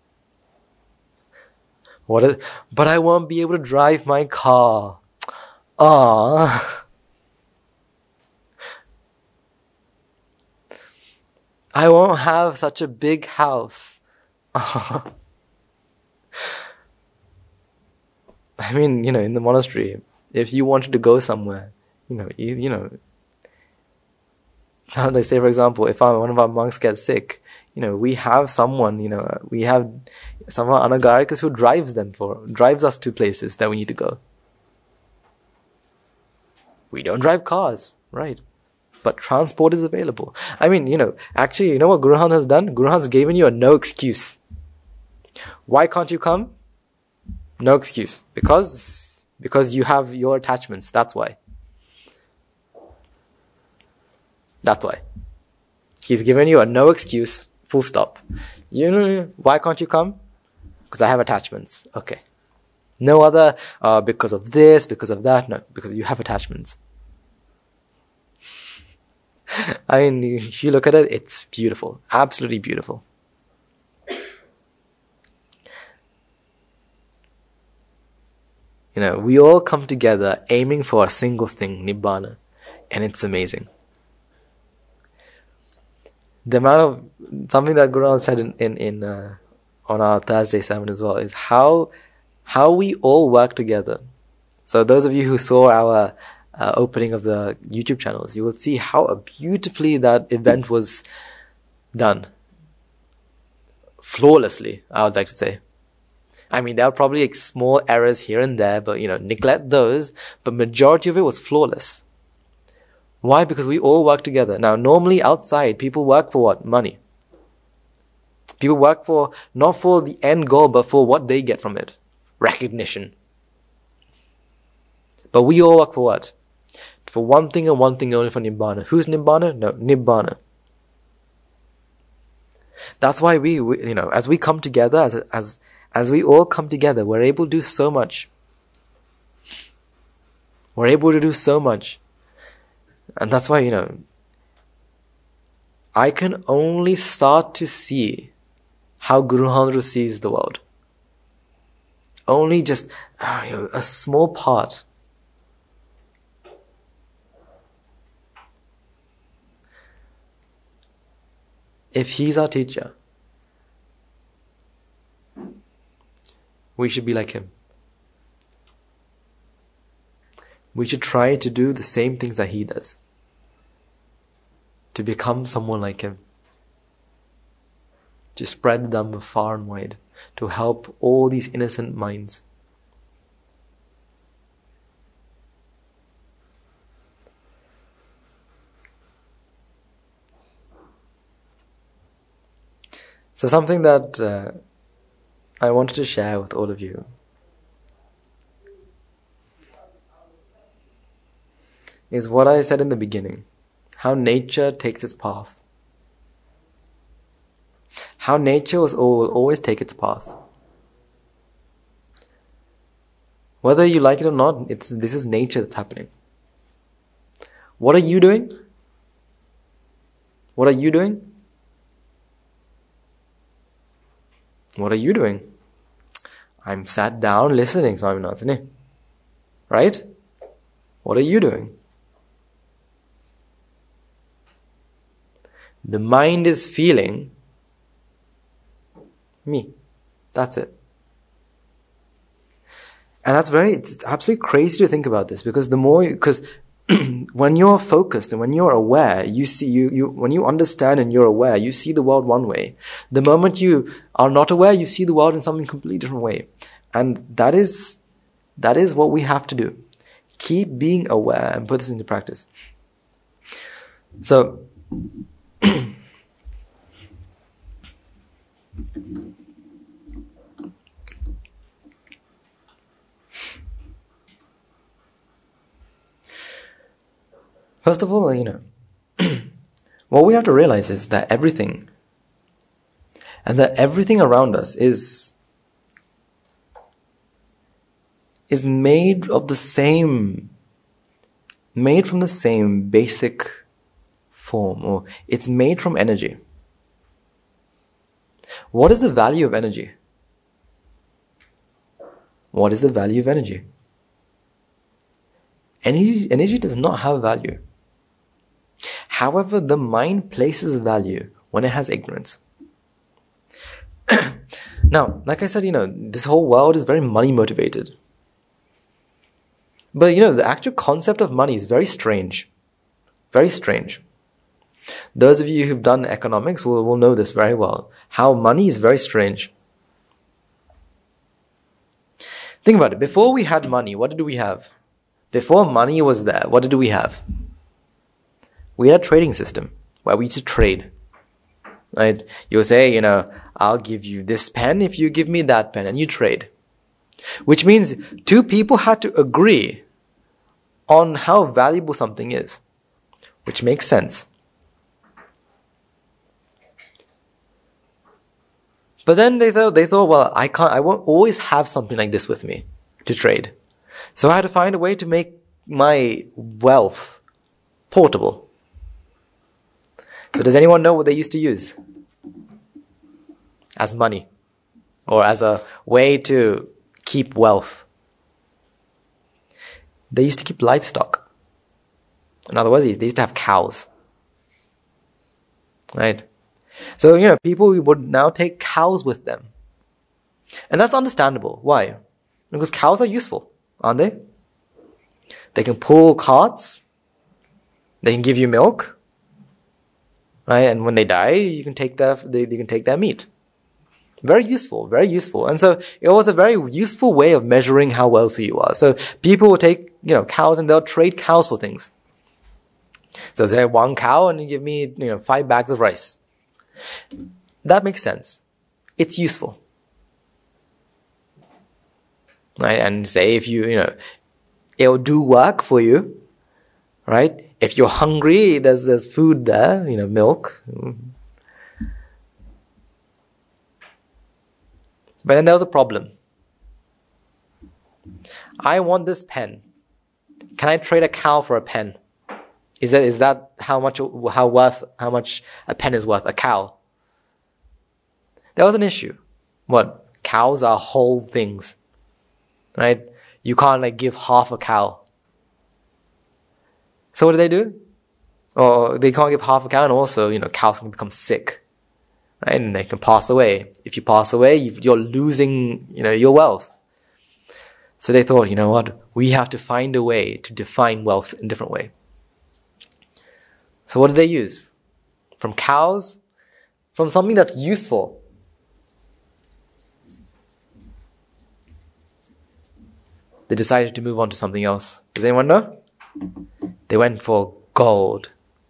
But I won't be able to drive my car. I won't have such a big house. I mean, in the monastery, if you wanted to go somewhere, so they say, for example, if one of our monks gets sick, we have someone, we have some of our anagarikas who drives us to places that we need to go. We don't drive cars, right? But transport is available. I mean, actually, what Guru Han has done? Guru Han's given you a no excuse. Why can't you come? No excuse. Because you have your attachments. That's why. That's why. He's given you a no excuse, full stop. Why can't you come? Because I have attachments. Okay. No other, because of this, because of that. No, because you have attachments. I mean, if you look at it, it's beautiful. Absolutely beautiful. We all come together aiming for a single thing, Nibbana. And it's amazing. The amount of, something that Guru said in on our Thursday sermon as well, is how we all work together. So those of you who saw our opening of the YouTube channels, you will see how beautifully that event was done. Flawlessly, I would like to say. I mean, there are probably small errors here and there, but neglect those. But majority of it was flawless. Why? Because we all work together. Now, normally outside, people work for what? Money. People work not for the end goal, but for what they get from it. Recognition. But we all work for what? For one thing and one thing only, for Nibbana. Who's Nibbana? No, Nibbana. That's why we as we come together, as we all come together, we're able to do so much. We're able to do so much. And that's why, I can only start to see how Guru Handru sees the world. Only just a small part. if he's our teacher, we should be like him. We should try to do the same things that he does, to become someone like him, to spread the Dhamma far and wide, to help all these innocent minds. So something that I wanted to share with all of you is what I said in the beginning, how nature takes its path. How nature will always take its path. Whether you like it or not, this is nature that's happening. What are you doing? What are you doing? What are you doing? I'm sat down listening, Swaminathan. Right? What are you doing? The mind is feeling me. That's it. And it's absolutely crazy to think about this, because when you're focused and when you're aware, you see, when you understand and you're aware, you see the world one way. The moment you are not aware, you see the world in something completely different way. And that is what we have to do. Keep being aware and put this into practice. So, first of all, what we have to realize is that everything around us is made from the same basic form, or it's made from energy. What is the value of energy? What is the value of energy? Energy does not have value. However, the mind places value when it has ignorance. Now, like I said, this whole world is very money motivated. But the actual concept of money is very strange. Very strange. Those of you who've done economics will know this very well. How money is very strange. Think about it. Before we had money, what did we have? Before money was there, what did we have? We had a trading system where we used to trade. Right? You'll say, I'll give you this pen if you give me that pen, and you trade. Which means two people had to agree on how valuable something is. Which makes sense. But then they thought, well, I won't always have something like this with me to trade. So I had to find a way to make my wealth portable. So does anyone know what they used to use as money, or as a way to keep wealth? They used to keep livestock. In other words, they used to have cows. Right? So, people would now take cows with them. And that's understandable. Why? Because cows are useful, aren't they? They can pull carts. They can give you milk. Right? And when they die, you can take their meat. Very useful, very useful. And so it was a very useful way of measuring how wealthy you are. So people will take, cows, and they'll trade cows for things. So say 1 cow and you give me, 5 bags of rice. That makes sense. It's useful. Right? And say if it'll do work for you. Right? If you're hungry, there's food there, milk. But then there was a problem. I want this pen. Can I trade a cow for a pen? Is that how much a pen is worth? A cow. There was an issue. What? Cows are whole things. Right? You can't give half a cow. So what do? Or they can't give half a cow, and also, cows can become sick. right? And they can pass away. If you pass away, you're losing, your wealth. So they thought, you know what? We have to find a way to define wealth in a different way. So what did they use? From cows? From something that's useful. They decided to move on to something else. Does anyone know? They went for gold.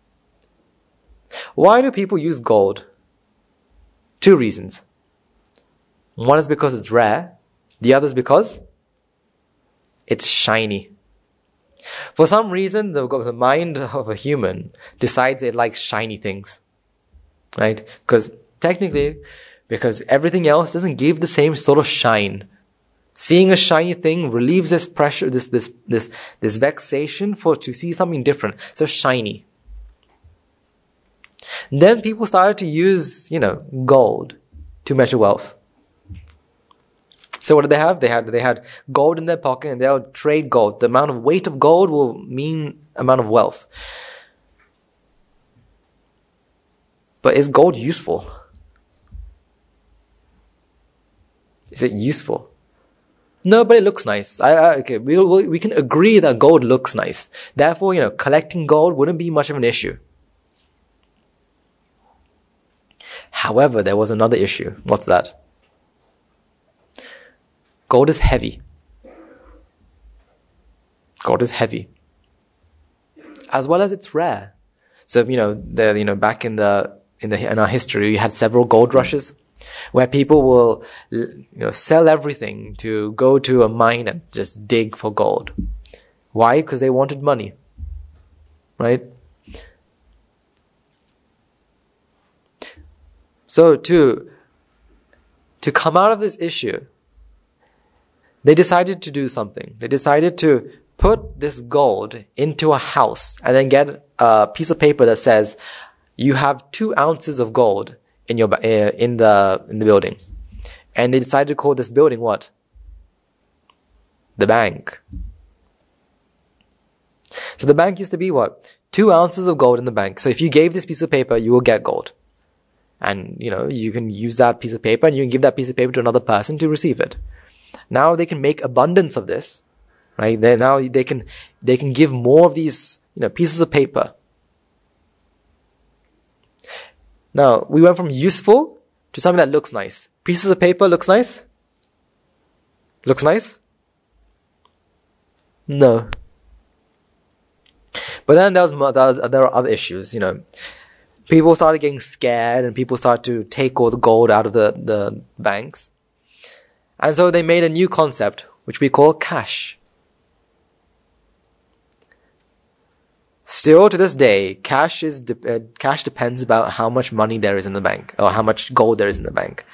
Why do people use gold? 2 reasons. One is because it's rare. The other is because it's shiny. For some reason, the mind of a human decides it likes shiny things. Right? Because everything else doesn't give the same sort of shine. Seeing a shiny thing relieves this pressure, this vexation to see something different. So shiny. Then people started to use, gold to measure wealth. So what did they have? They had gold in their pocket and they would trade gold. The amount of weight of gold will mean amount of wealth. But is gold useful? Is it useful? No, but it looks nice. Okay, we can agree that gold looks nice. Therefore, collecting gold wouldn't be much of an issue. However, there was another issue. What's that? Gold is heavy. Gold is heavy. As well as it's rare. So, back in our history, we had several gold rushes where people will, sell everything to go to a mine and just dig for gold. Why? Because they wanted money. Right? So to come out of this issue, they decided to do something. They decided to put this gold into a house and then get a piece of paper that says, you have 2 ounces of gold in the building. And they decided to call this building what? The bank. So the bank used to be what? 2 ounces of gold in the bank. So if you gave this piece of paper, you will get gold. And, you can use that piece of paper and you can give that piece of paper to another person to receive it. Now they can make abundance of this, right? Now they can give more of these, pieces of paper. Now, we went from useful to something that looks nice. Pieces of paper looks nice? Looks nice? No. But then there were other issues, People started getting scared and people started to take all the gold out of the banks. And so they made a new concept, which we call cash. Still to this day, cash depends about how much money there is in the bank, or how much gold there is in the bank.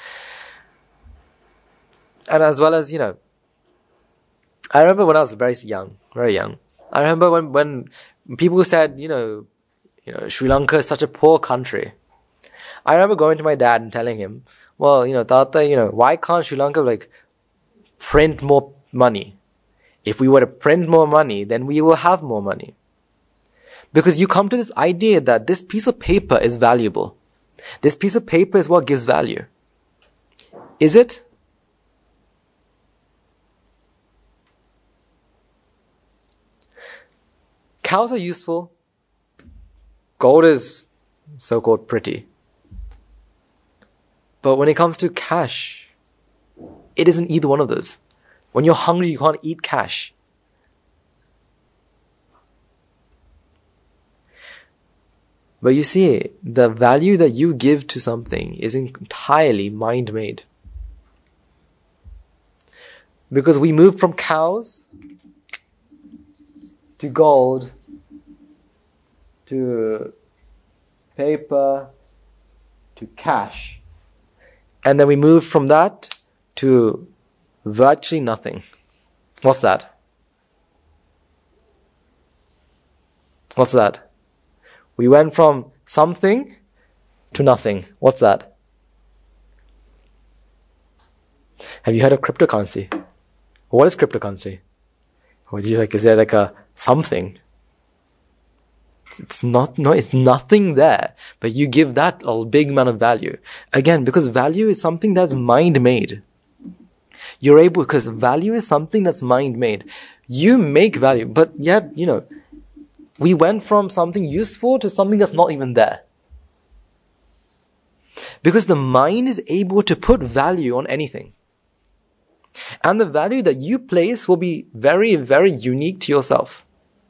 And as well as, I remember when I was very young, I remember when people said, Sri Lanka is such a poor country. I remember going to my dad and telling him, well, Tata, why can't Sri Lanka print more money? If we were to print more money, then we will have more money. Because you come to this idea that this piece of paper is valuable. This piece of paper is what gives value. Is it? Cows are useful. Gold is so-called pretty. But when it comes to cash, it isn't either one of those. When you're hungry, you can't eat cash. But you see, the value that you give to something is entirely mind-made. Because we moved from cows to gold to paper to cash. And then we moved from that to virtually nothing. What's that? What's that? We went from something to nothing. What's that? Have you heard of cryptocurrency? What is cryptocurrency? Is there like a something? It's not, no, it's nothing there, but you give that a big amount of value. Again, because value is something that's mind-made. You're able, because value is something that's mind-made. You make value, but yet, we went from something useful to something that's not even there. Because the mind is able to put value on anything. And the value that you place will be very, very unique to yourself.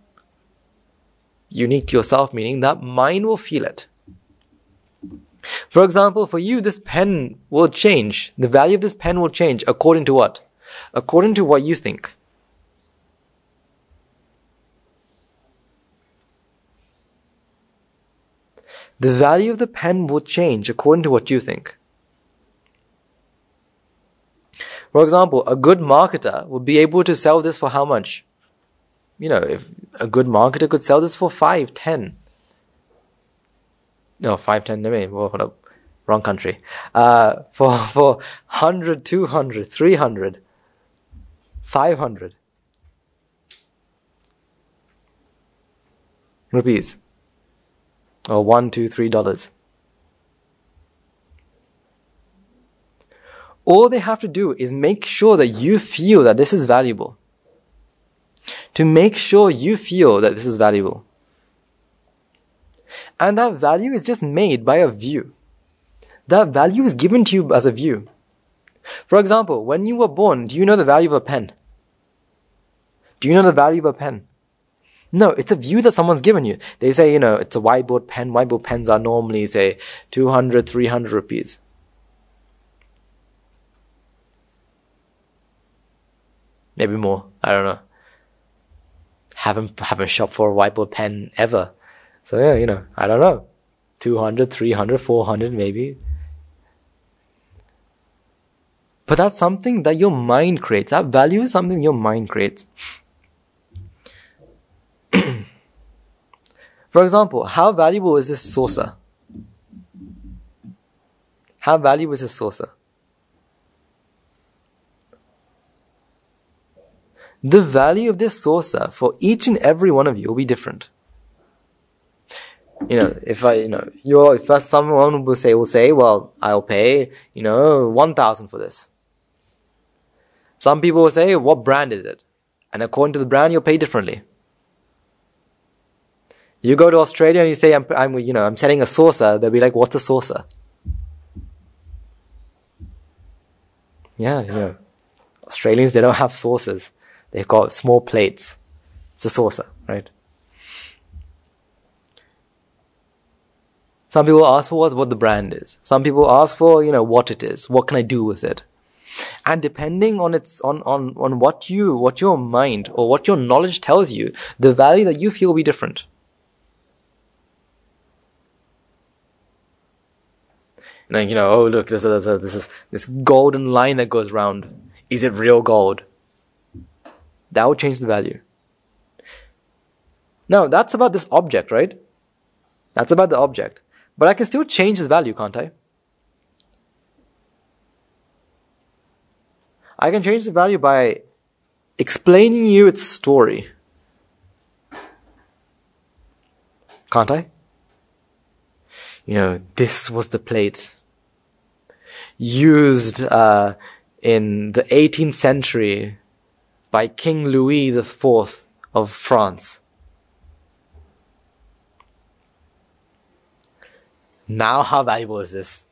Unique to yourself meaning that mind will feel it. For example, for you, this pen will change. The value of this pen will change according to what? According to what you think. The value of the pen will change according to what you think. For example, a good marketer would be able to sell this for how much? If a good marketer could sell this for 5, 10. No, 5, 10, hold up. Wrong country. For 100, 200, 300, 500 rupees. Or $1, $2, $3. All they have to do is make sure that you feel that this is valuable. To make sure you feel that this is valuable. And that value is just made by a view. That value is given to you as a view. For example, when you were born, do you know the value of a pen? Do you know the value of a pen? No, it's a view that someone's given you. They say, it's a whiteboard pen. Whiteboard pens are normally, say, 200, 300 rupees. Maybe more. I don't know. Haven't shopped for a whiteboard pen ever. So yeah, I don't know. 200, 300, 400 maybe. But that's something that your mind creates. That value is something your mind creates. For example, how valuable is this saucer? How valuable is this saucer? The value of this saucer for each and every one of you will be different. If someone will say, well, I'll pay, 1,000 for this. Some people will say, what brand is it? And according to the brand, you'll pay differently. You go to Australia and you say, I'm selling a saucer. They'll be like, what's a saucer? Yeah. Australians, they don't have saucers. They call it small plates. It's a saucer, right? Some people ask for what the brand is. Some people ask for, what it is. What can I do with it? And depending on what your mind or what your knowledge tells you, the value that you feel will be different. Oh look, there's this golden line that goes round. Is it real gold? That will change the value. Now, that's about this object, right? That's about the object. But I can still change the value, can't I? I can change the value by explaining you its story. Can't I? This was the plate used in the 18th century by King Louis IV of France. Now how valuable is this?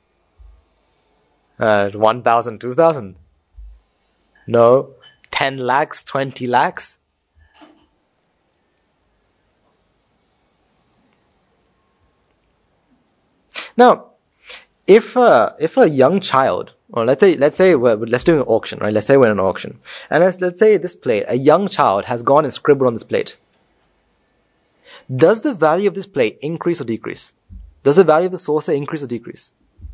1,000, 2,000? No. 10 lakhs, 20 lakhs? Now, if a young child, or let's do an auction, right? Let's say we're in an auction. And let's say this plate, a young child has gone and scribbled on this plate. Does the value of this plate increase or decrease? Does the value of the saucer increase or decrease?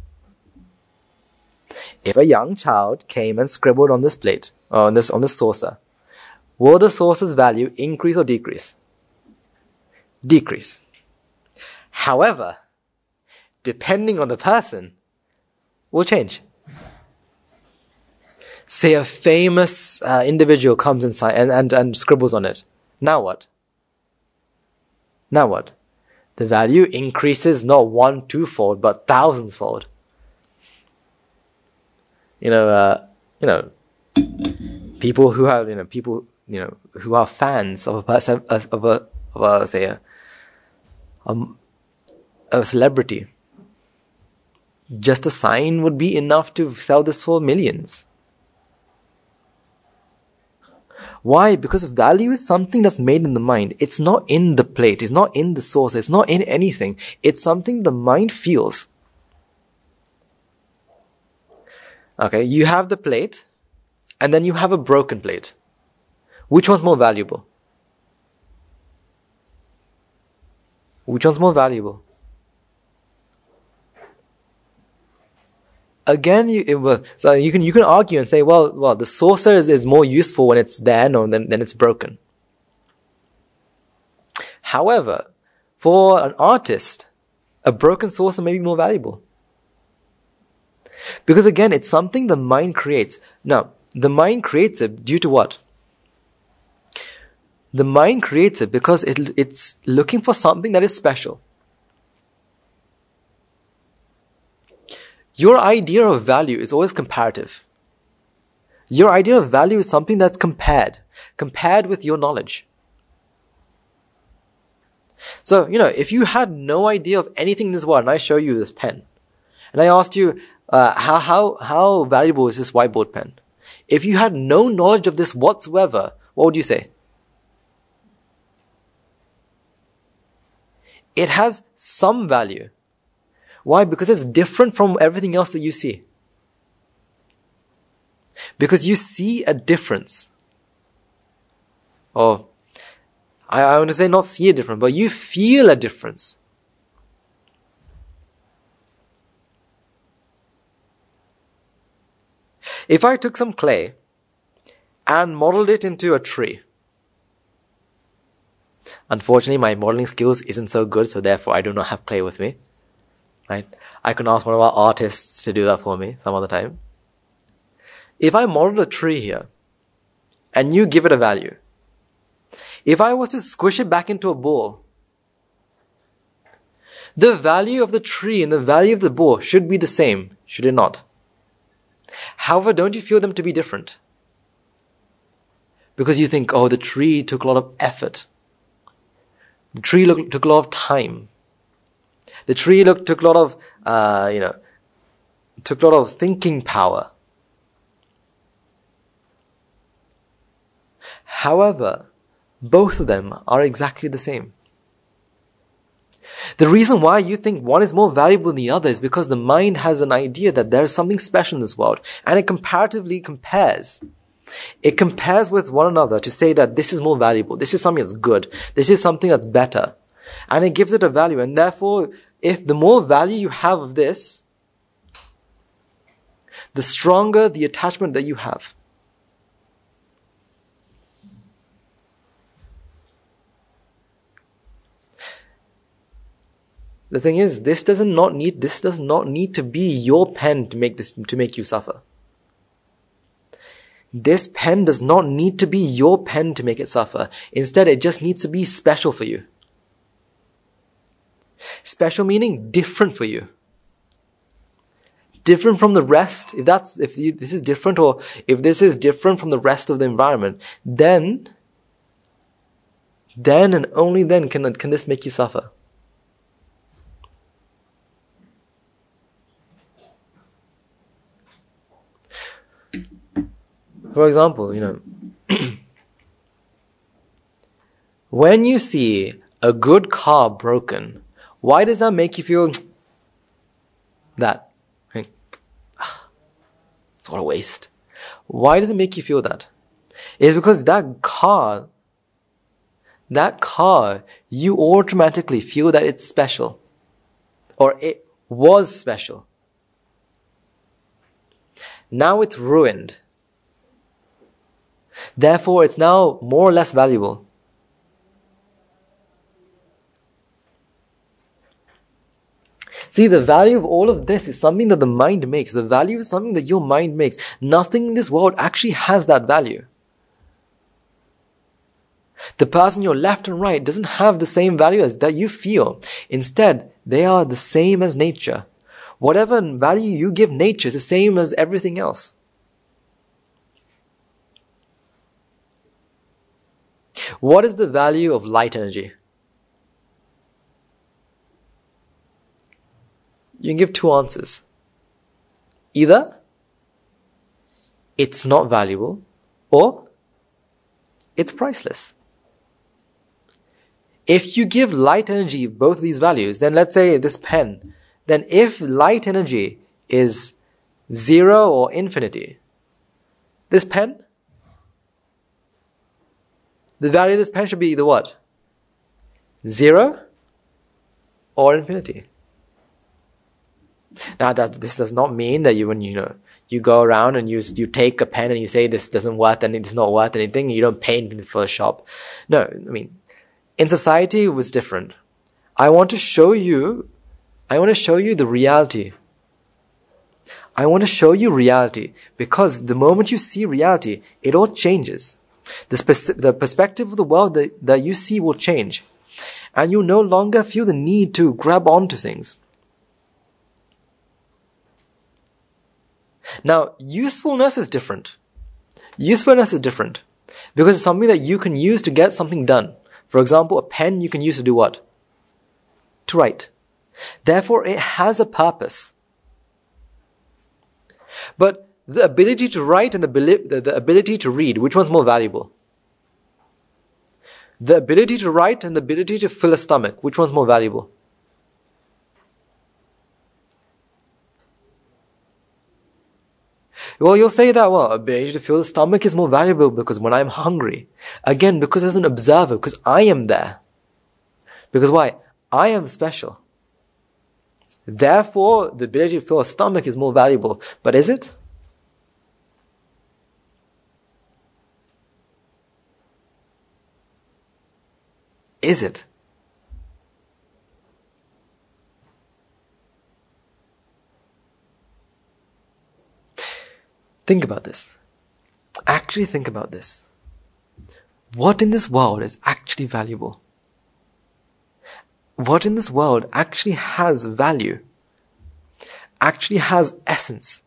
If a young child came and scribbled on this plate, or on this saucer, will the saucer's value increase or decrease? Decrease. However, depending on the person, will change. Say a famous individual comes inside and scribbles on it. Now what? the value increases not 1, 2-fold, but thousands-fold. People who have, who are fans of a person, a celebrity. Just a sign would be enough to sell this for millions. Why? Because value is something that's made in the mind. It's not in the plate. It's not in the source. It's not in anything. It's something the mind feels. Okay, you have the plate, and then you have a broken plate. Which one's more valuable? Which one's more valuable? Again, you can argue and say, well, the saucer is more useful when it's there than it's broken. However, for an artist, a broken saucer may be more valuable. Because again, it's something the mind creates. Now, the mind creates it due to what? The mind creates it because it's looking for something that is special. Your idea of value is always comparative. Your idea of value is something that's compared with your knowledge. So, if you had no idea of anything in this world and I show you this pen, and I asked you, how valuable is this whiteboard pen? If you had no knowledge of this whatsoever, what would you say? It has some value. Why? Because it's different from everything else that you see. Because you see a difference. Or, I want to say not see a difference, but you feel a difference. If I took some clay and modeled it into a tree, unfortunately my modeling skills isn't so good, so therefore I do not have clay with me. Right? I can ask one of our artists to do that for me some other time. If I modeled a tree here, and you give it a value, if I was to squish it back into a ball, the value of the tree and the value of the ball should be the same, should it not? However, don't you feel them to be different? Because you think, the tree took a lot of effort. The tree took a lot of time. The tree took a lot of thinking power. However, both of them are exactly the same. The reason why you think one is more valuable than the other is because the mind has an idea that there is something special in this world, and it comparatively compares. It compares with one another to say that this is more valuable, this is something that's good, this is something that's better. And it gives it a value, and therefore, if the more value you have of this, the stronger the attachment that you have. The thing is, this does not need to be your pen to make you suffer. This pen does not need to be your pen to make it suffer. Instead, it just needs to be special for you. Special meaning different for you. Different from the rest. If this is different, or if this is different from the rest of the environment, then and only then can this make you suffer. For example, when you see a good car broken, why does that make you feel that? It's what a waste. Why does it make you feel that? It's because that car, you automatically feel that it's special. Or it was special. Now it's ruined. Therefore, it's now more or less valuable. See, the value of all of this is something that the mind makes. The value is something that your mind makes. Nothing in this world actually has that value. The person your left and right doesn't have the same value as that you feel. Instead, they are the same as nature. Whatever value you give nature is the same as everything else. What is the value of light energy? You can give two answers. Either it's not valuable or it's priceless. If you give light energy both of these values, then let's say this pen, then if light energy is 0 or infinity, this pen, the value of this pen should be either what? 0 or infinity. Now this does not mean that when you go around and you take a pen and you say this doesn't worth anything, it's not worth anything, you don't pay anything for a shop. No, I mean, in society it was different. I want to show you the reality. I want to show you reality, because the moment you see reality, it all changes. The perspective of the world that you see will change. And you no longer feel the need to grab onto things. Now, usefulness is different. Usefulness is different because it's something that you can use to get something done. For example, a pen you can use to do what? To write. Therefore, it has a purpose. But the ability to write and the ability to read, which one's more valuable? The ability to write and the ability to fill a stomach, which one's more valuable? Well, you'll say that, ability to fill the stomach is more valuable because when I'm hungry. Again, because as an observer, because I am there. Because why? I am special. Therefore, the ability to fill a stomach is more valuable. But is it? Is it? Think about this. Actually think about this. What in this world is actually valuable? What in this world actually has value? Actually has essence?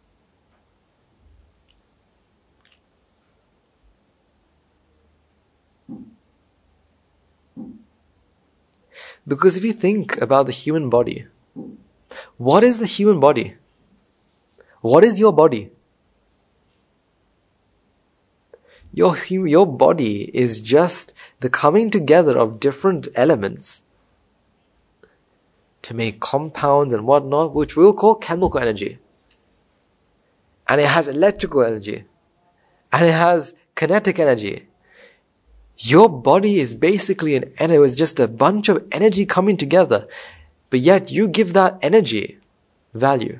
Because if you think about the human body, what is the human body? What is your body? Your body is just the coming together of different elements to make compounds and whatnot, which we'll call chemical energy. And it has electrical energy. And it has kinetic energy. Your body is basically it was just a bunch of energy coming together. But yet you give that energy value.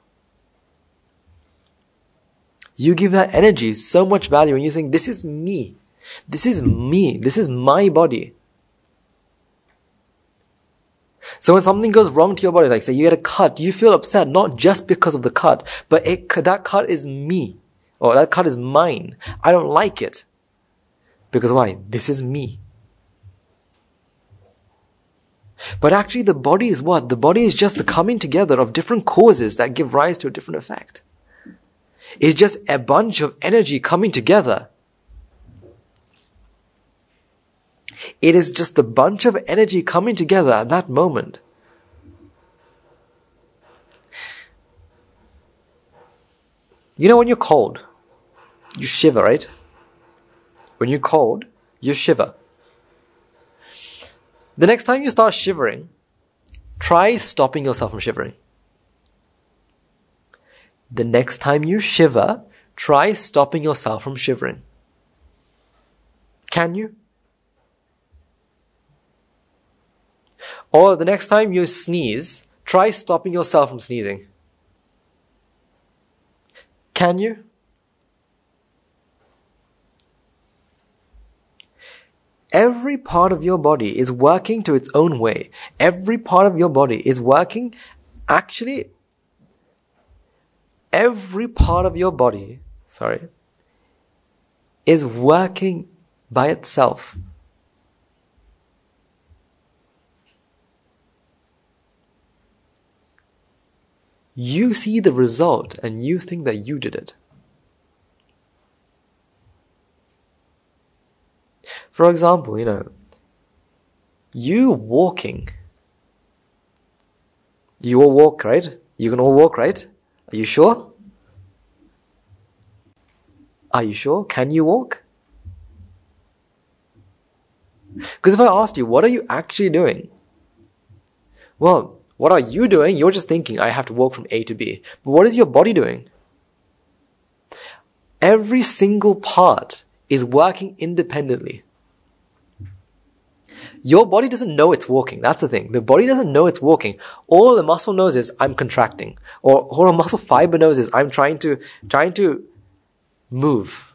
You give that energy so much value and you think, this is me. This is me. This is my body. So when something goes wrong to your body, like say you get a cut, you feel upset not just because of the cut, but that cut is me. Or that cut is mine. I don't like it. Because why? This is me. But actually the body is what? The body is just the coming together of different causes that give rise to a different effect. It's just a bunch of energy coming together. It is just a bunch of energy coming together at that moment. You know when you're cold, you shiver, right? When you're cold, you shiver. The next time you start shivering, try stopping yourself from shivering. The next time you shiver, try stopping yourself from shivering. Can you? Or the next time you sneeze, try stopping yourself from sneezing. Can you? Every part of your body is working to its own way. Every part of your body is working, actually, every part of your body, is working by itself. You see the result and you think that you did it. For example, you walking. You all walk, right? You can all walk, right? Are you sure? Are you sure? Can you walk? Because if I asked you, what are you actually doing? Well, what are you doing? You're just thinking, I have to walk from A to B. But what is your body doing? Every single part is working independently. Your body doesn't know it's walking. That's the thing. The body doesn't know it's walking. All the muscle knows is I'm contracting. Or all a muscle fiber knows is I'm trying to move.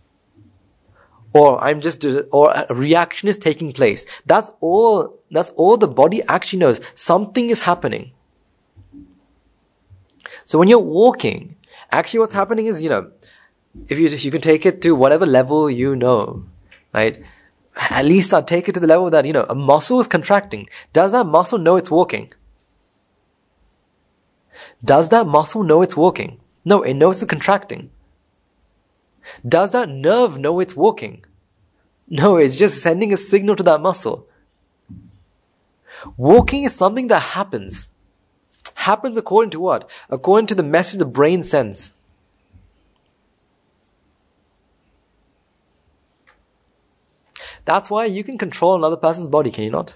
Or or a reaction is taking place. That's all the body actually knows. Something is happening. So when you're walking, actually what's happening is, if you can take it to whatever level you know, right? At least I'll take it to the level that, a muscle is contracting. Does that muscle know it's walking? Does that muscle know it's walking? No, it knows it's contracting. Does that nerve know it's walking? No, it's just sending a signal to that muscle. Walking is something that happens. Happens according to what? According to the message the brain sends. That's why you can control another person's body, can you not?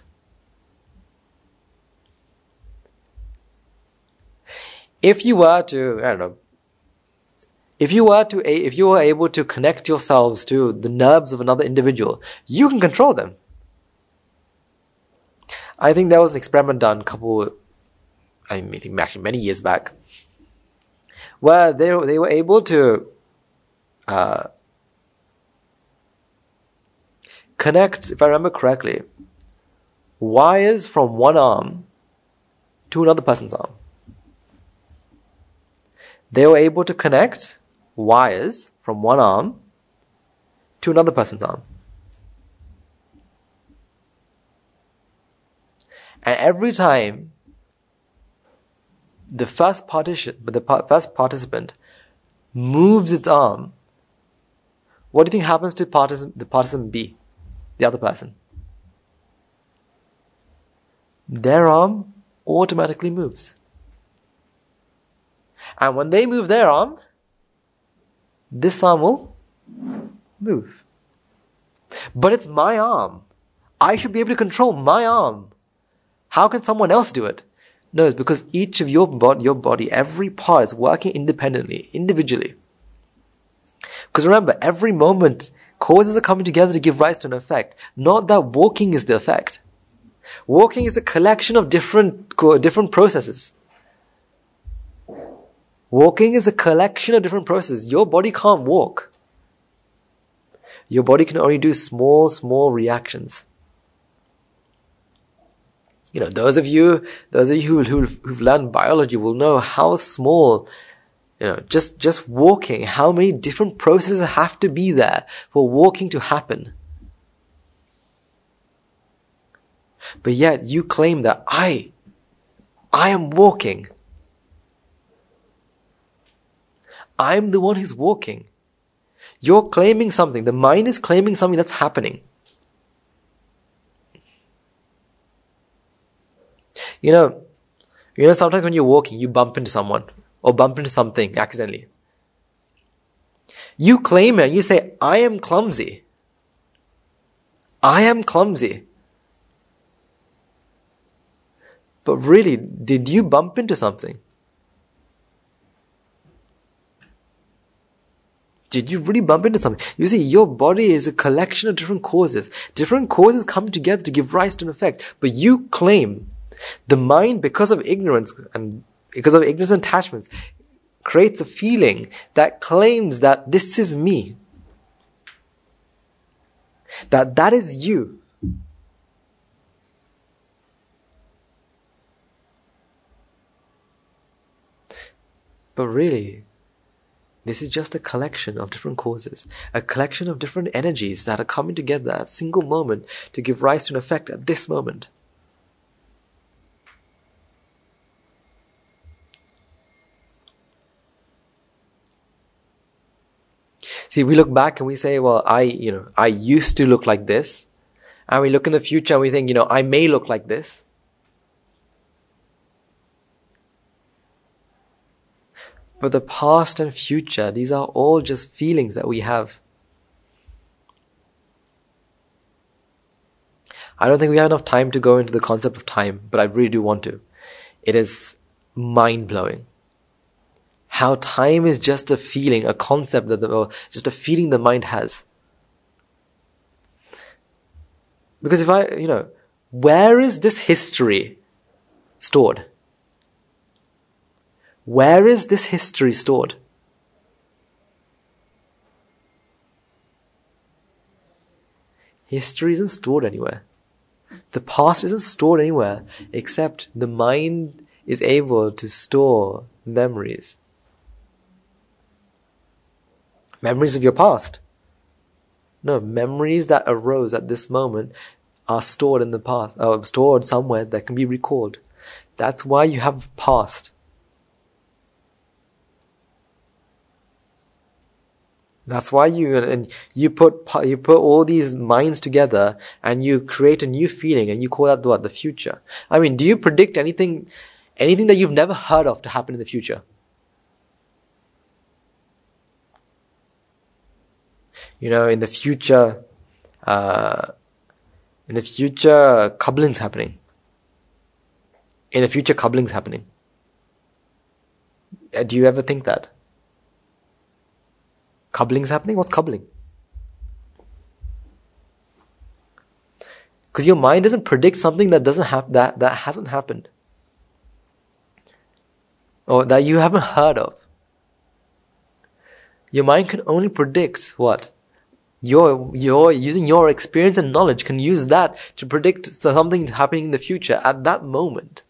If you were to, if you were able to connect yourselves to the nerves of another individual, you can control them. I think there was an experiment done actually many years back, where they were able to connect, if I remember correctly, wires from one arm to another person's arm. They were able to connect wires from one arm to another person's arm. And every time the first participant moves its arm, what do you think happens to the participant B, the other person? Their arm automatically moves. And when they move their arm, this arm will move. But it's my arm. I should be able to control my arm. How can someone else do it? No, it's because each of your body, every part is working independently, individually. Because remember, every moment, causes are coming together to give rise to an effect. Not that walking is the effect. Walking is a collection of different processes. Walking is a collection of different processes. Your body can't walk. Your body can only do small reactions. Those of you who've learned biology will know how small, just walking, how many different processes have to be there for walking to happen. But yet you claim that I am walking. I'm the one who's walking. You're claiming something. The mind is claiming something that's happening. Sometimes when you're walking, you bump into someone or bump into something accidentally. You claim it and you say, I am clumsy. I am clumsy. But really, did you bump into something? Did you really bump into something? You see, your body is a collection of different causes. Different causes come together to give rise to an effect. But you claim the mind, because of ignorance and attachments, creates a feeling that claims that this is me. That is you. But really, This is just a collection of different causes, a collection of different energies that are coming together at a single moment to give rise to an effect at this moment. See, we look back and we say, well, I used to look like this. And we look in the future and we think, I may look like this. But the past and future, these are all just feelings that we have. I don't think we have enough time to go into the concept of time, but I really do want to. It is mind-blowing. How time is just a feeling, a concept, just a feeling the mind has. Because if where is this history stored? Where is this history stored? History isn't stored anywhere. The past isn't stored anywhere except the mind is able to store memories. Memories of your past. No, memories that arose at this moment are stored in the past, or stored somewhere that can be recalled. That's why you have past. That's why you put all these minds together and you create a new feeling and you call that what? The future. I mean, do you predict anything that you've never heard of to happen in the future? In the future, coupling's happening. In the future, coupling's happening. Do you ever think that? Coupling's happening? What's coupling? Because your mind doesn't predict something that doesn't that hasn't happened, or that you haven't heard of. Your mind can only predict what? You're using your experience and knowledge can use that to predict something happening in the future at that moment.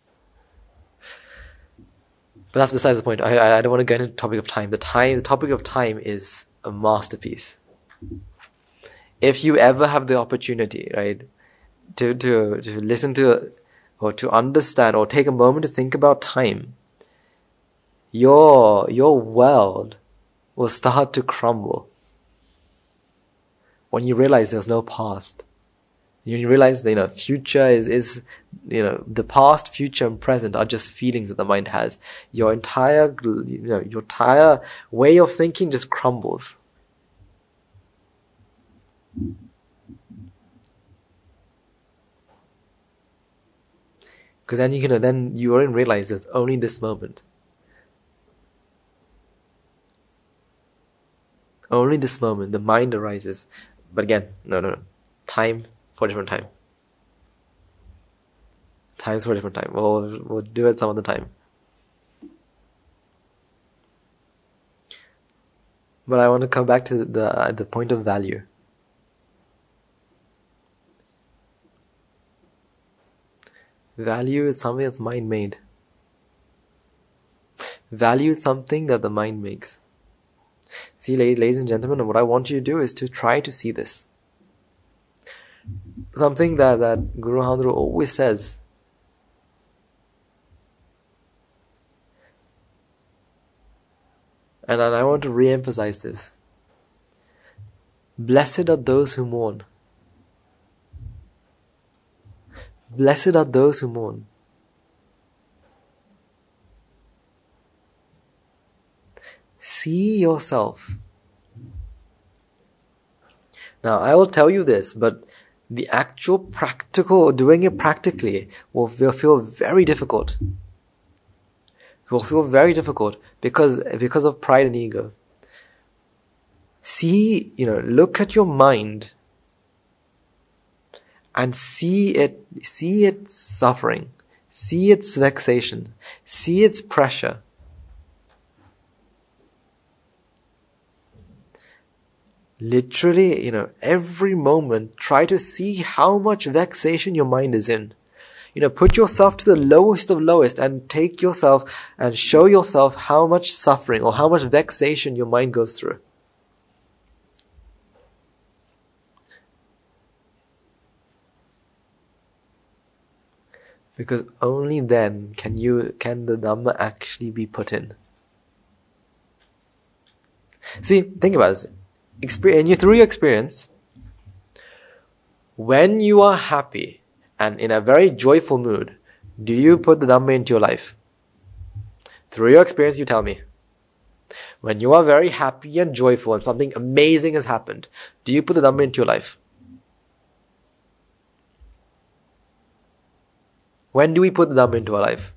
But that's besides the point. I don't want to get into the topic of time. The topic of time is a masterpiece. If you ever have the opportunity, right, to listen to or to understand or take a moment to think about time, your world will start to crumble. When you realize there's no past, you realize future is the past, future, and present are just feelings that the mind has. Your entire way of thinking just crumbles. Because then you already realize there's only this moment. Only this moment, the mind arises. But again, no. Time for a different time. Time's for a different time. We'll do it some other time. But I want to come back to the point of value. Value is something that's mind-made. Value is something that the mind makes. See, ladies and gentlemen, what I want you to do is to try to see this. Something that Guru Handru always says. And I want to re-emphasize this. Blessed are those who mourn. Blessed are those who mourn. See yourself. Now, I will tell you this, but the actual doing it practically will feel very difficult. It will feel very difficult because of pride and ego. See, look at your mind and see its suffering, see its vexation, see its pressure. Literally, every moment, try to see how much vexation your mind is in. Put yourself to the lowest of lowest and take yourself and show yourself how much suffering or how much vexation your mind goes through. Because only then can the Dhamma actually be put in. See, think about this. Through your experience, when you are happy and in a very joyful mood, do you put the Dhamma into your life? Through your experience, you tell me. When you are very happy and joyful and something amazing has happened, do you put the Dhamma into your life? When do we put the Dhamma into our life?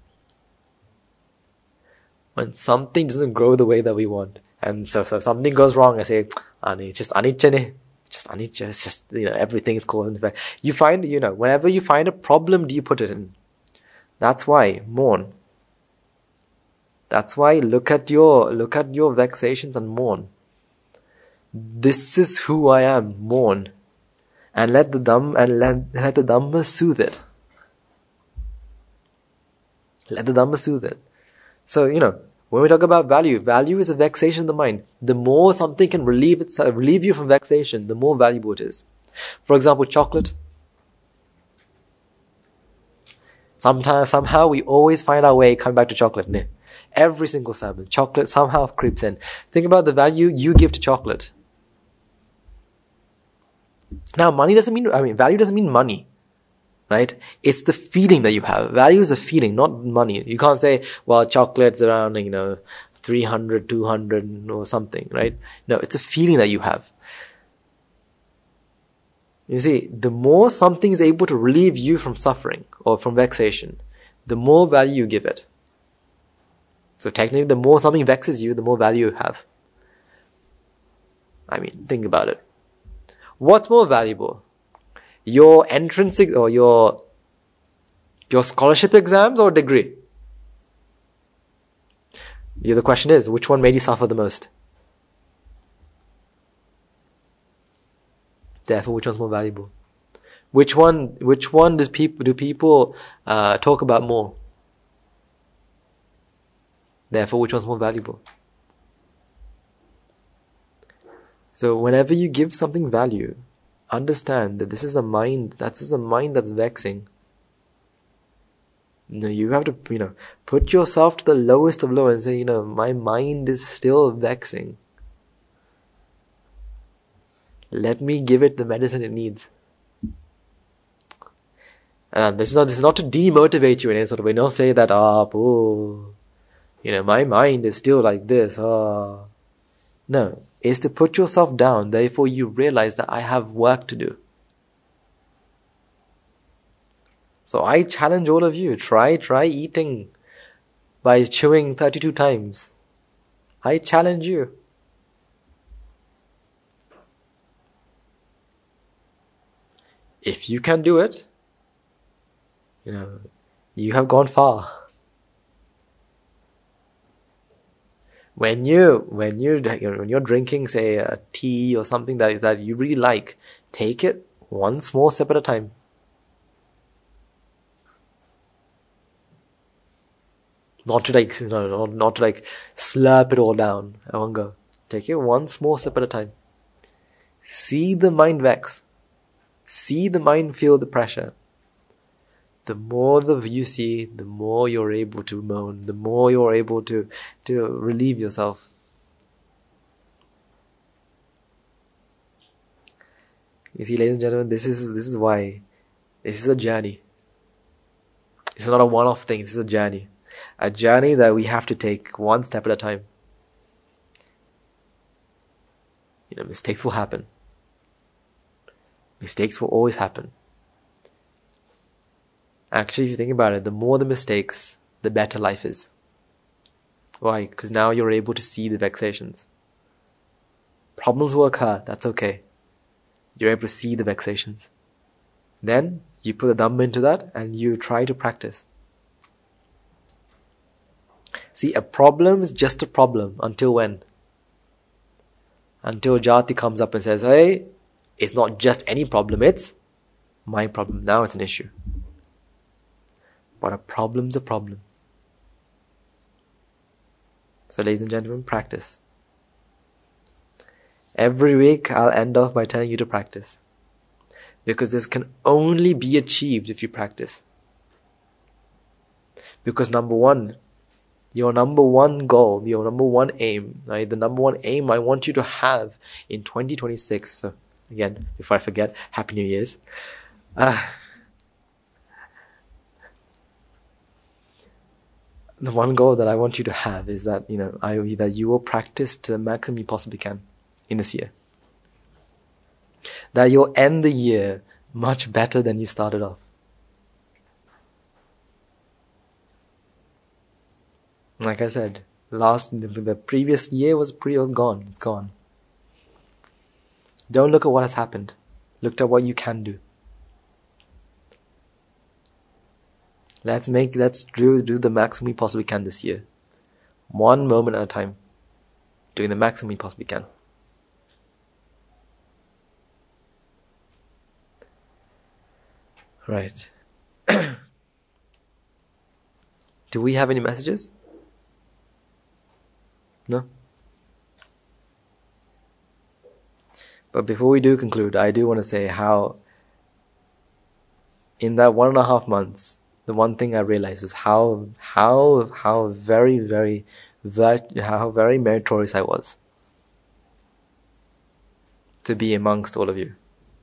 When something doesn't grow the way that we want. And so something goes wrong, I say, it's just anicca ne. Just anicca. It's just, everything is cause and effect. You find, whenever you find a problem, do you put it in? That's why, mourn. That's why look at your vexations and mourn. This is who I am, mourn. And let the Dhamma soothe it. Let the Dhamma soothe it. So, when we talk about value is a vexation of the mind. The more something can relieve you from vexation, the more valuable it is. For example, chocolate. Somehow we always find our way coming back to chocolate. Ne? Every single sermon, chocolate somehow creeps in. Think about the value you give to chocolate. Now, value doesn't mean money. Right? It's the feeling that you have. Value is a feeling, not money. You can't say, well, chocolate's around, 300, 200 or something, right? No, it's a feeling that you have. You see, the more something is able to relieve you from suffering or from vexation, the more value you give it. So technically, the more something vexes you, the more value you have. Think about it. What's more valuable? Your entrance or your scholarship exams or degree? The question is, which one made you suffer the most? Therefore, which one's more valuable? Which one do people talk about more? Therefore, which one's more valuable? So whenever you give something value, understand that this is a mind that's vexing. You have to, put yourself to the lowest of low and say, my mind is still vexing. Let me give it the medicine it needs. This is not to demotivate you in any sort of way. Don't say that, my mind is still like this. No. Is to put yourself down, therefore you realize that I have work to do. So I challenge all of you, try eating by chewing 32 times. I challenge you. If you can do it, you have gone far. When you're drinking, say, a tea or something that you really like, take it one small sip at a time. Not to slurp it all down. I won't go. Take it one small sip at a time. See the mind vex. See the mind feel the pressure. The more you see, the more you're able to moan, the more you're able to relieve yourself. You see, ladies and gentlemen, this is why. This is a journey. It's not a one-off thing, this is a journey. A journey that we have to take one step at a time. Mistakes will happen. Mistakes will always happen. Actually, if you think about it, the more the mistakes, the better life is. Why? Because now you're able to see the vexations. Problems will occur, that's okay. You're able to see the vexations. Then, you put the Dhamma into that and you try to practice. See, a problem is just a problem until when? Until Jati comes up and says, hey, it's not just any problem, it's my problem. Now it's an issue. But a problem's a problem. So ladies and gentlemen, practice. Every week I'll end off by telling you to practice. Because this can only be achieved if you practice. Because number one, your number one goal, your number one aim, right? The number one aim I want you to have in 2026. So again, before I forget, Happy New Year's. The one goal that I want you to have is that, that you will practice to the maximum you possibly can in this year. That you'll end the year much better than you started off. Like I said, the previous year was gone. It's gone. Don't look at what has happened. Look at what you can do. Let's do the maximum we possibly can this year. One moment at a time. Doing the maximum we possibly can. Right. Do we have any messages? No? But before we do conclude, I do want to say how in that 1.5 months, the one thing I realized is how very meritorious I was to be amongst all of you.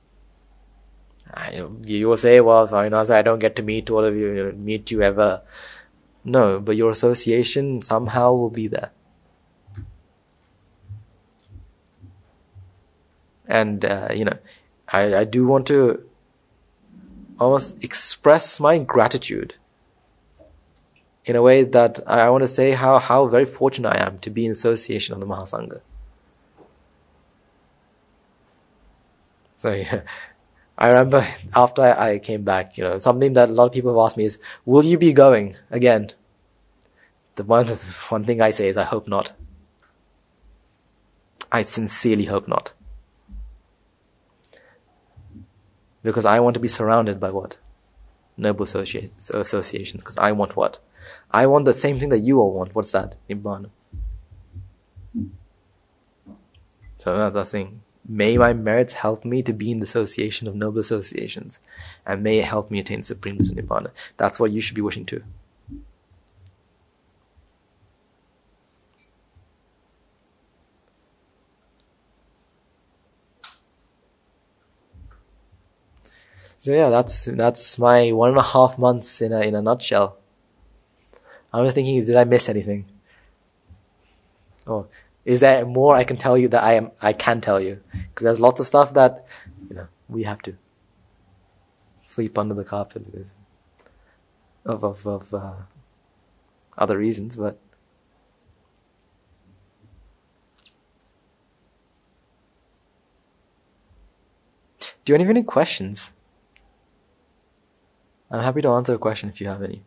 You will say, well, I don't get to meet all of you, meet you ever. No, but your association somehow will be there. And, I do want to almost express my gratitude in a way that I want to say how very fortunate I am to be in association of the Mahasangha. So, yeah. I remember after I came back, something that a lot of people have asked me is, will you be going again? The one thing I say is, I hope not. I sincerely hope not. Because I want to be surrounded by what? Noble associations. Because I want what? I want the same thing that you all want. What's that? Nibbana. So that's the thing. May my merits help me to be in the association of noble associations. And may it help me attain supreme bliss and Nibbana. That's what you should be wishing to. So yeah, that's my 1.5 months in a nutshell. I was thinking, did I miss anything? Oh, is there more I can tell you that I can tell you? Because there's lots of stuff that we have to sweep under the carpet because of other reasons. But do you have any questions? I'm happy to answer a question if you have any.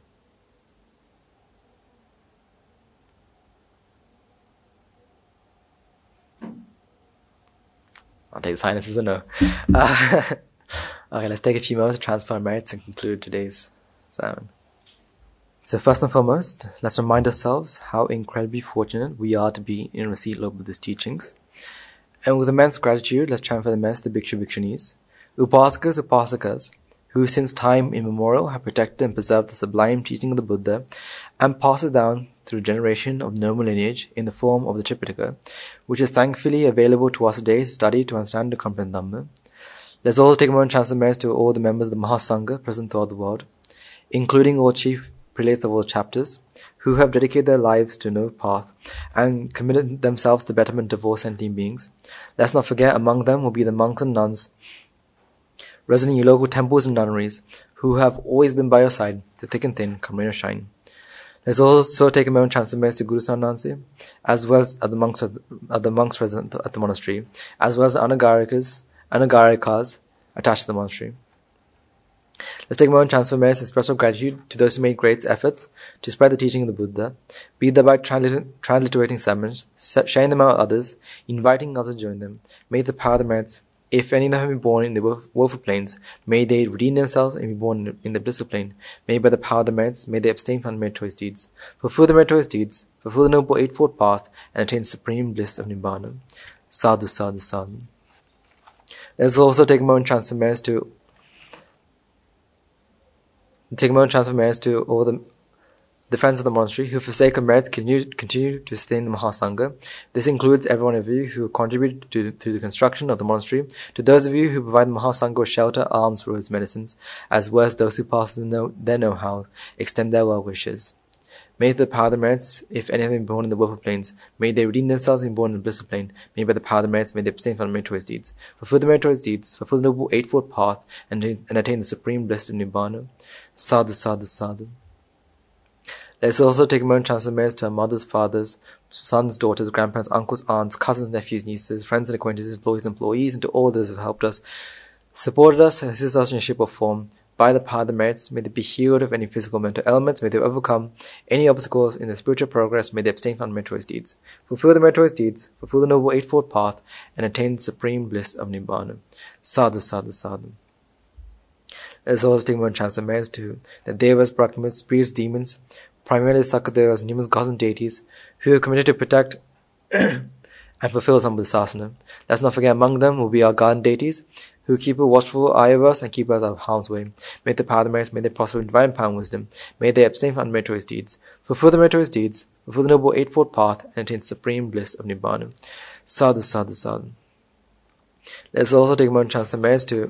I'll take the silence as a no. Okay, let's take a few moments to transfer our merits and conclude today's sermon. So first and foremost, let's remind ourselves how incredibly fortunate we are to be in receipt of Buddhist teachings. And with immense gratitude, let's transfer the message to Bhikshu Bhikshunis, Upasakas, Upasakas, who since time immemorial have protected and preserved the sublime teaching of the Buddha and passed it down through generation of noble lineage in the form of the Tripitaka, which is thankfully available to us today to study, to understand, to comprehend Dhamma. Let's also take a moment to transfer merits to all the members of the Mahasangha present throughout the world, including all chief prelates of all chapters, who have dedicated their lives to a noble path and committed themselves to betterment of all sentient beings. Let's not forget, among them will be the monks and nuns resident in your local temples and nunneries, who have always been by your side, through thick and thin, come rain or shine. Let's also take a moment to transfer merits to Guru Sanansi, as well as the monks resident at the monastery, as well as the Anagarikas attached to the monastery. Let's take a moment to transfer merits and express our gratitude to those who made great efforts to spread the teaching of the Buddha, be it by transliterating sermons, sharing them out with others, inviting others to join them. May the power of the merits If any of them have been born in the woeful plains, may they redeem themselves and be born in the blissful plain. May by the power of the merits, may they abstain from meritorious deeds. Fulfill the meritorious deeds, fulfill the noble eightfold path, and attain supreme bliss of Nibbana. Sadhu, sadhu, sadhu. Let's also take a moment to transfer merits to all the friends of the monastery who, for sake of merits, continue to sustain the Mahasangha. This includes every one of you who contribute to the construction of the monastery, to those of you who provide the Mahasangha with shelter, alms, robes, medicines, as well as those who pass their know-how, extend their well wishes. May the power of the merits, if any have been born in the woeful plains, may they redeem themselves and be born in the blissful plain. May by the power of the merits, may they abstain from meritorious deeds. Fulfill the meritorious deeds, fulfill the noble eightfold path, and attain the supreme bliss of Nibbana. Sadhu, sadhu, sadhu. Let's also take a moment to transfer merits to our mothers, fathers, sons, daughters, grandparents, uncles, aunts, cousins, nephews, nieces, friends and acquaintances, employees, and to all those who have helped us, supported us, and assisted us in a shape or form. By the power of the merits, may they be healed of any physical or mental ailments, may they overcome any obstacles in their spiritual progress, may they abstain from meritorious deeds. Fulfill the meritorious deeds, fulfill the noble eightfold path, and attain the supreme bliss of Nibbana. Sadhu, sadhu, sadhu. Let's also take a moment to transfer merits to the Devas, Brahmas, spirits, demons, primarily Sakadevas, numerous gods and deities, who are committed to protect and fulfill Sambuddhasasana. Let's not forget among them will be our god and deities, who keep a watchful eye of us and keep us out of harm's way. May the power of the merits, may they prosper in divine power and wisdom. May they abstain from unmeritorious deeds. Fulfill the meritorious deeds, fulfill the noble eightfold path, and attain supreme bliss of Nibbana. Sadhu, sadhu, sadhu. Let's also take a moment to transfer merits to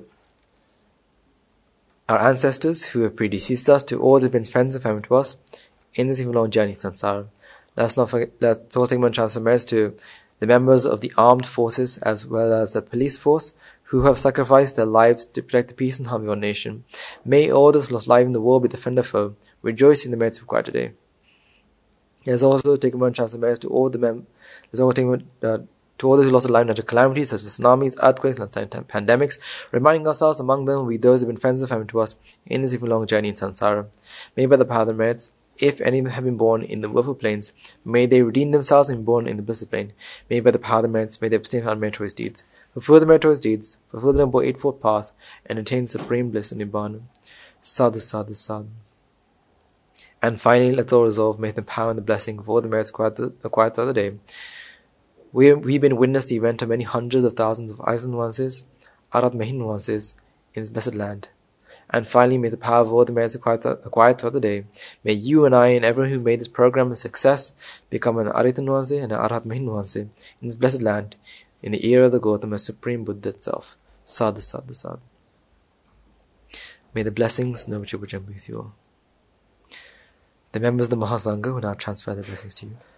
our ancestors who have predeceased us, to all that have been friends and family to us in this even long journey to Sansara. Let's also take a moment to transfer merits to the members of the armed forces as well as the police force who have sacrificed their lives to protect the peace and harmony of our nation. May all those lost life in the war be the friend or foe. Rejoice in the merits of God today. Let's also take a moment to transfer merits to all to all those who lost their life in natural calamities such as tsunamis, earthquakes, and pandemics, reminding ourselves among them will be those who have been friends and family to us in this even long journey in Sansara. May by the power of the merits, if any of them have been born in the woeful plains, may they redeem themselves and be born in the blissful plain. May by the power of the merits, may they abstain from meritorious deeds. Fulfill the meritorious deeds, fulfill the noble eightfold path, and attain supreme bliss in Nibbana. Sadhu, sadhu, sadhu. And finally, let's all resolve, may the power and the blessing of all the merits acquired the other day. We've been witness the event of many hundreds of thousands of Island nuances, Arhat Mahin nuances, in this blessed land. And finally, may the power of all the merits acquired throughout the day, may you and I and everyone who made this program a success become an Arita nuance and an Arhat Mahin nuance in this blessed land, in the era of the Gautama Supreme Buddha itself. Sadhu, sadhu, sadhu. May the blessings never be with you all. The members of the Mahasangha will now transfer their blessings to you.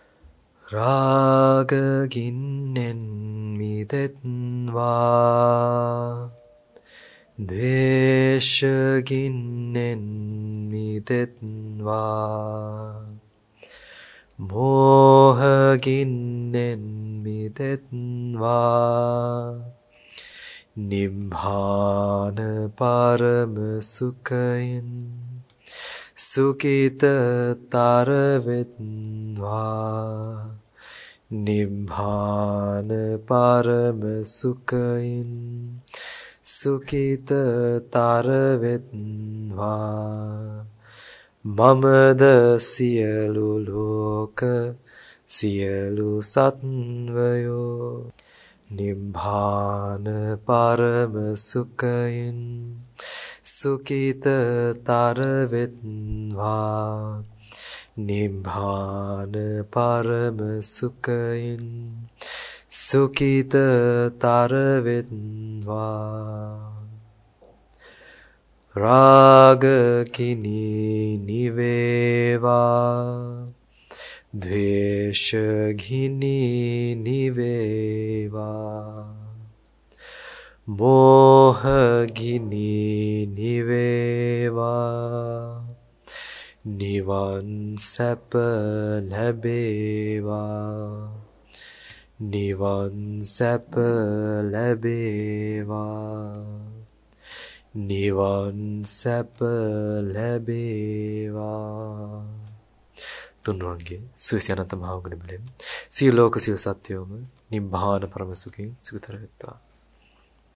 Raga ginnen midetva, Desha ginnen midetva, Moha ginnen midetva, Nibbana parama sukhayin, Sukita taravetva, Nibbana parama sukhayin, Sukita taravetva, Mamada sielu loka, sielu satvayo, Nibbana parama sukhayin, Sukita taravetva, Nibbana parama sukhayin, Sukita taravetva. Raga kini niveva, Dvesha gini niveva, Moha gini niveva, Nivan sapa labeva, Nivan sapa labeva, Nivan sapa labeva. Tunrange, Suisyananta Mahaguna Bilim, Siloka Sil Satyoma, Nibbana Paramasukhi, Sukutaravitta.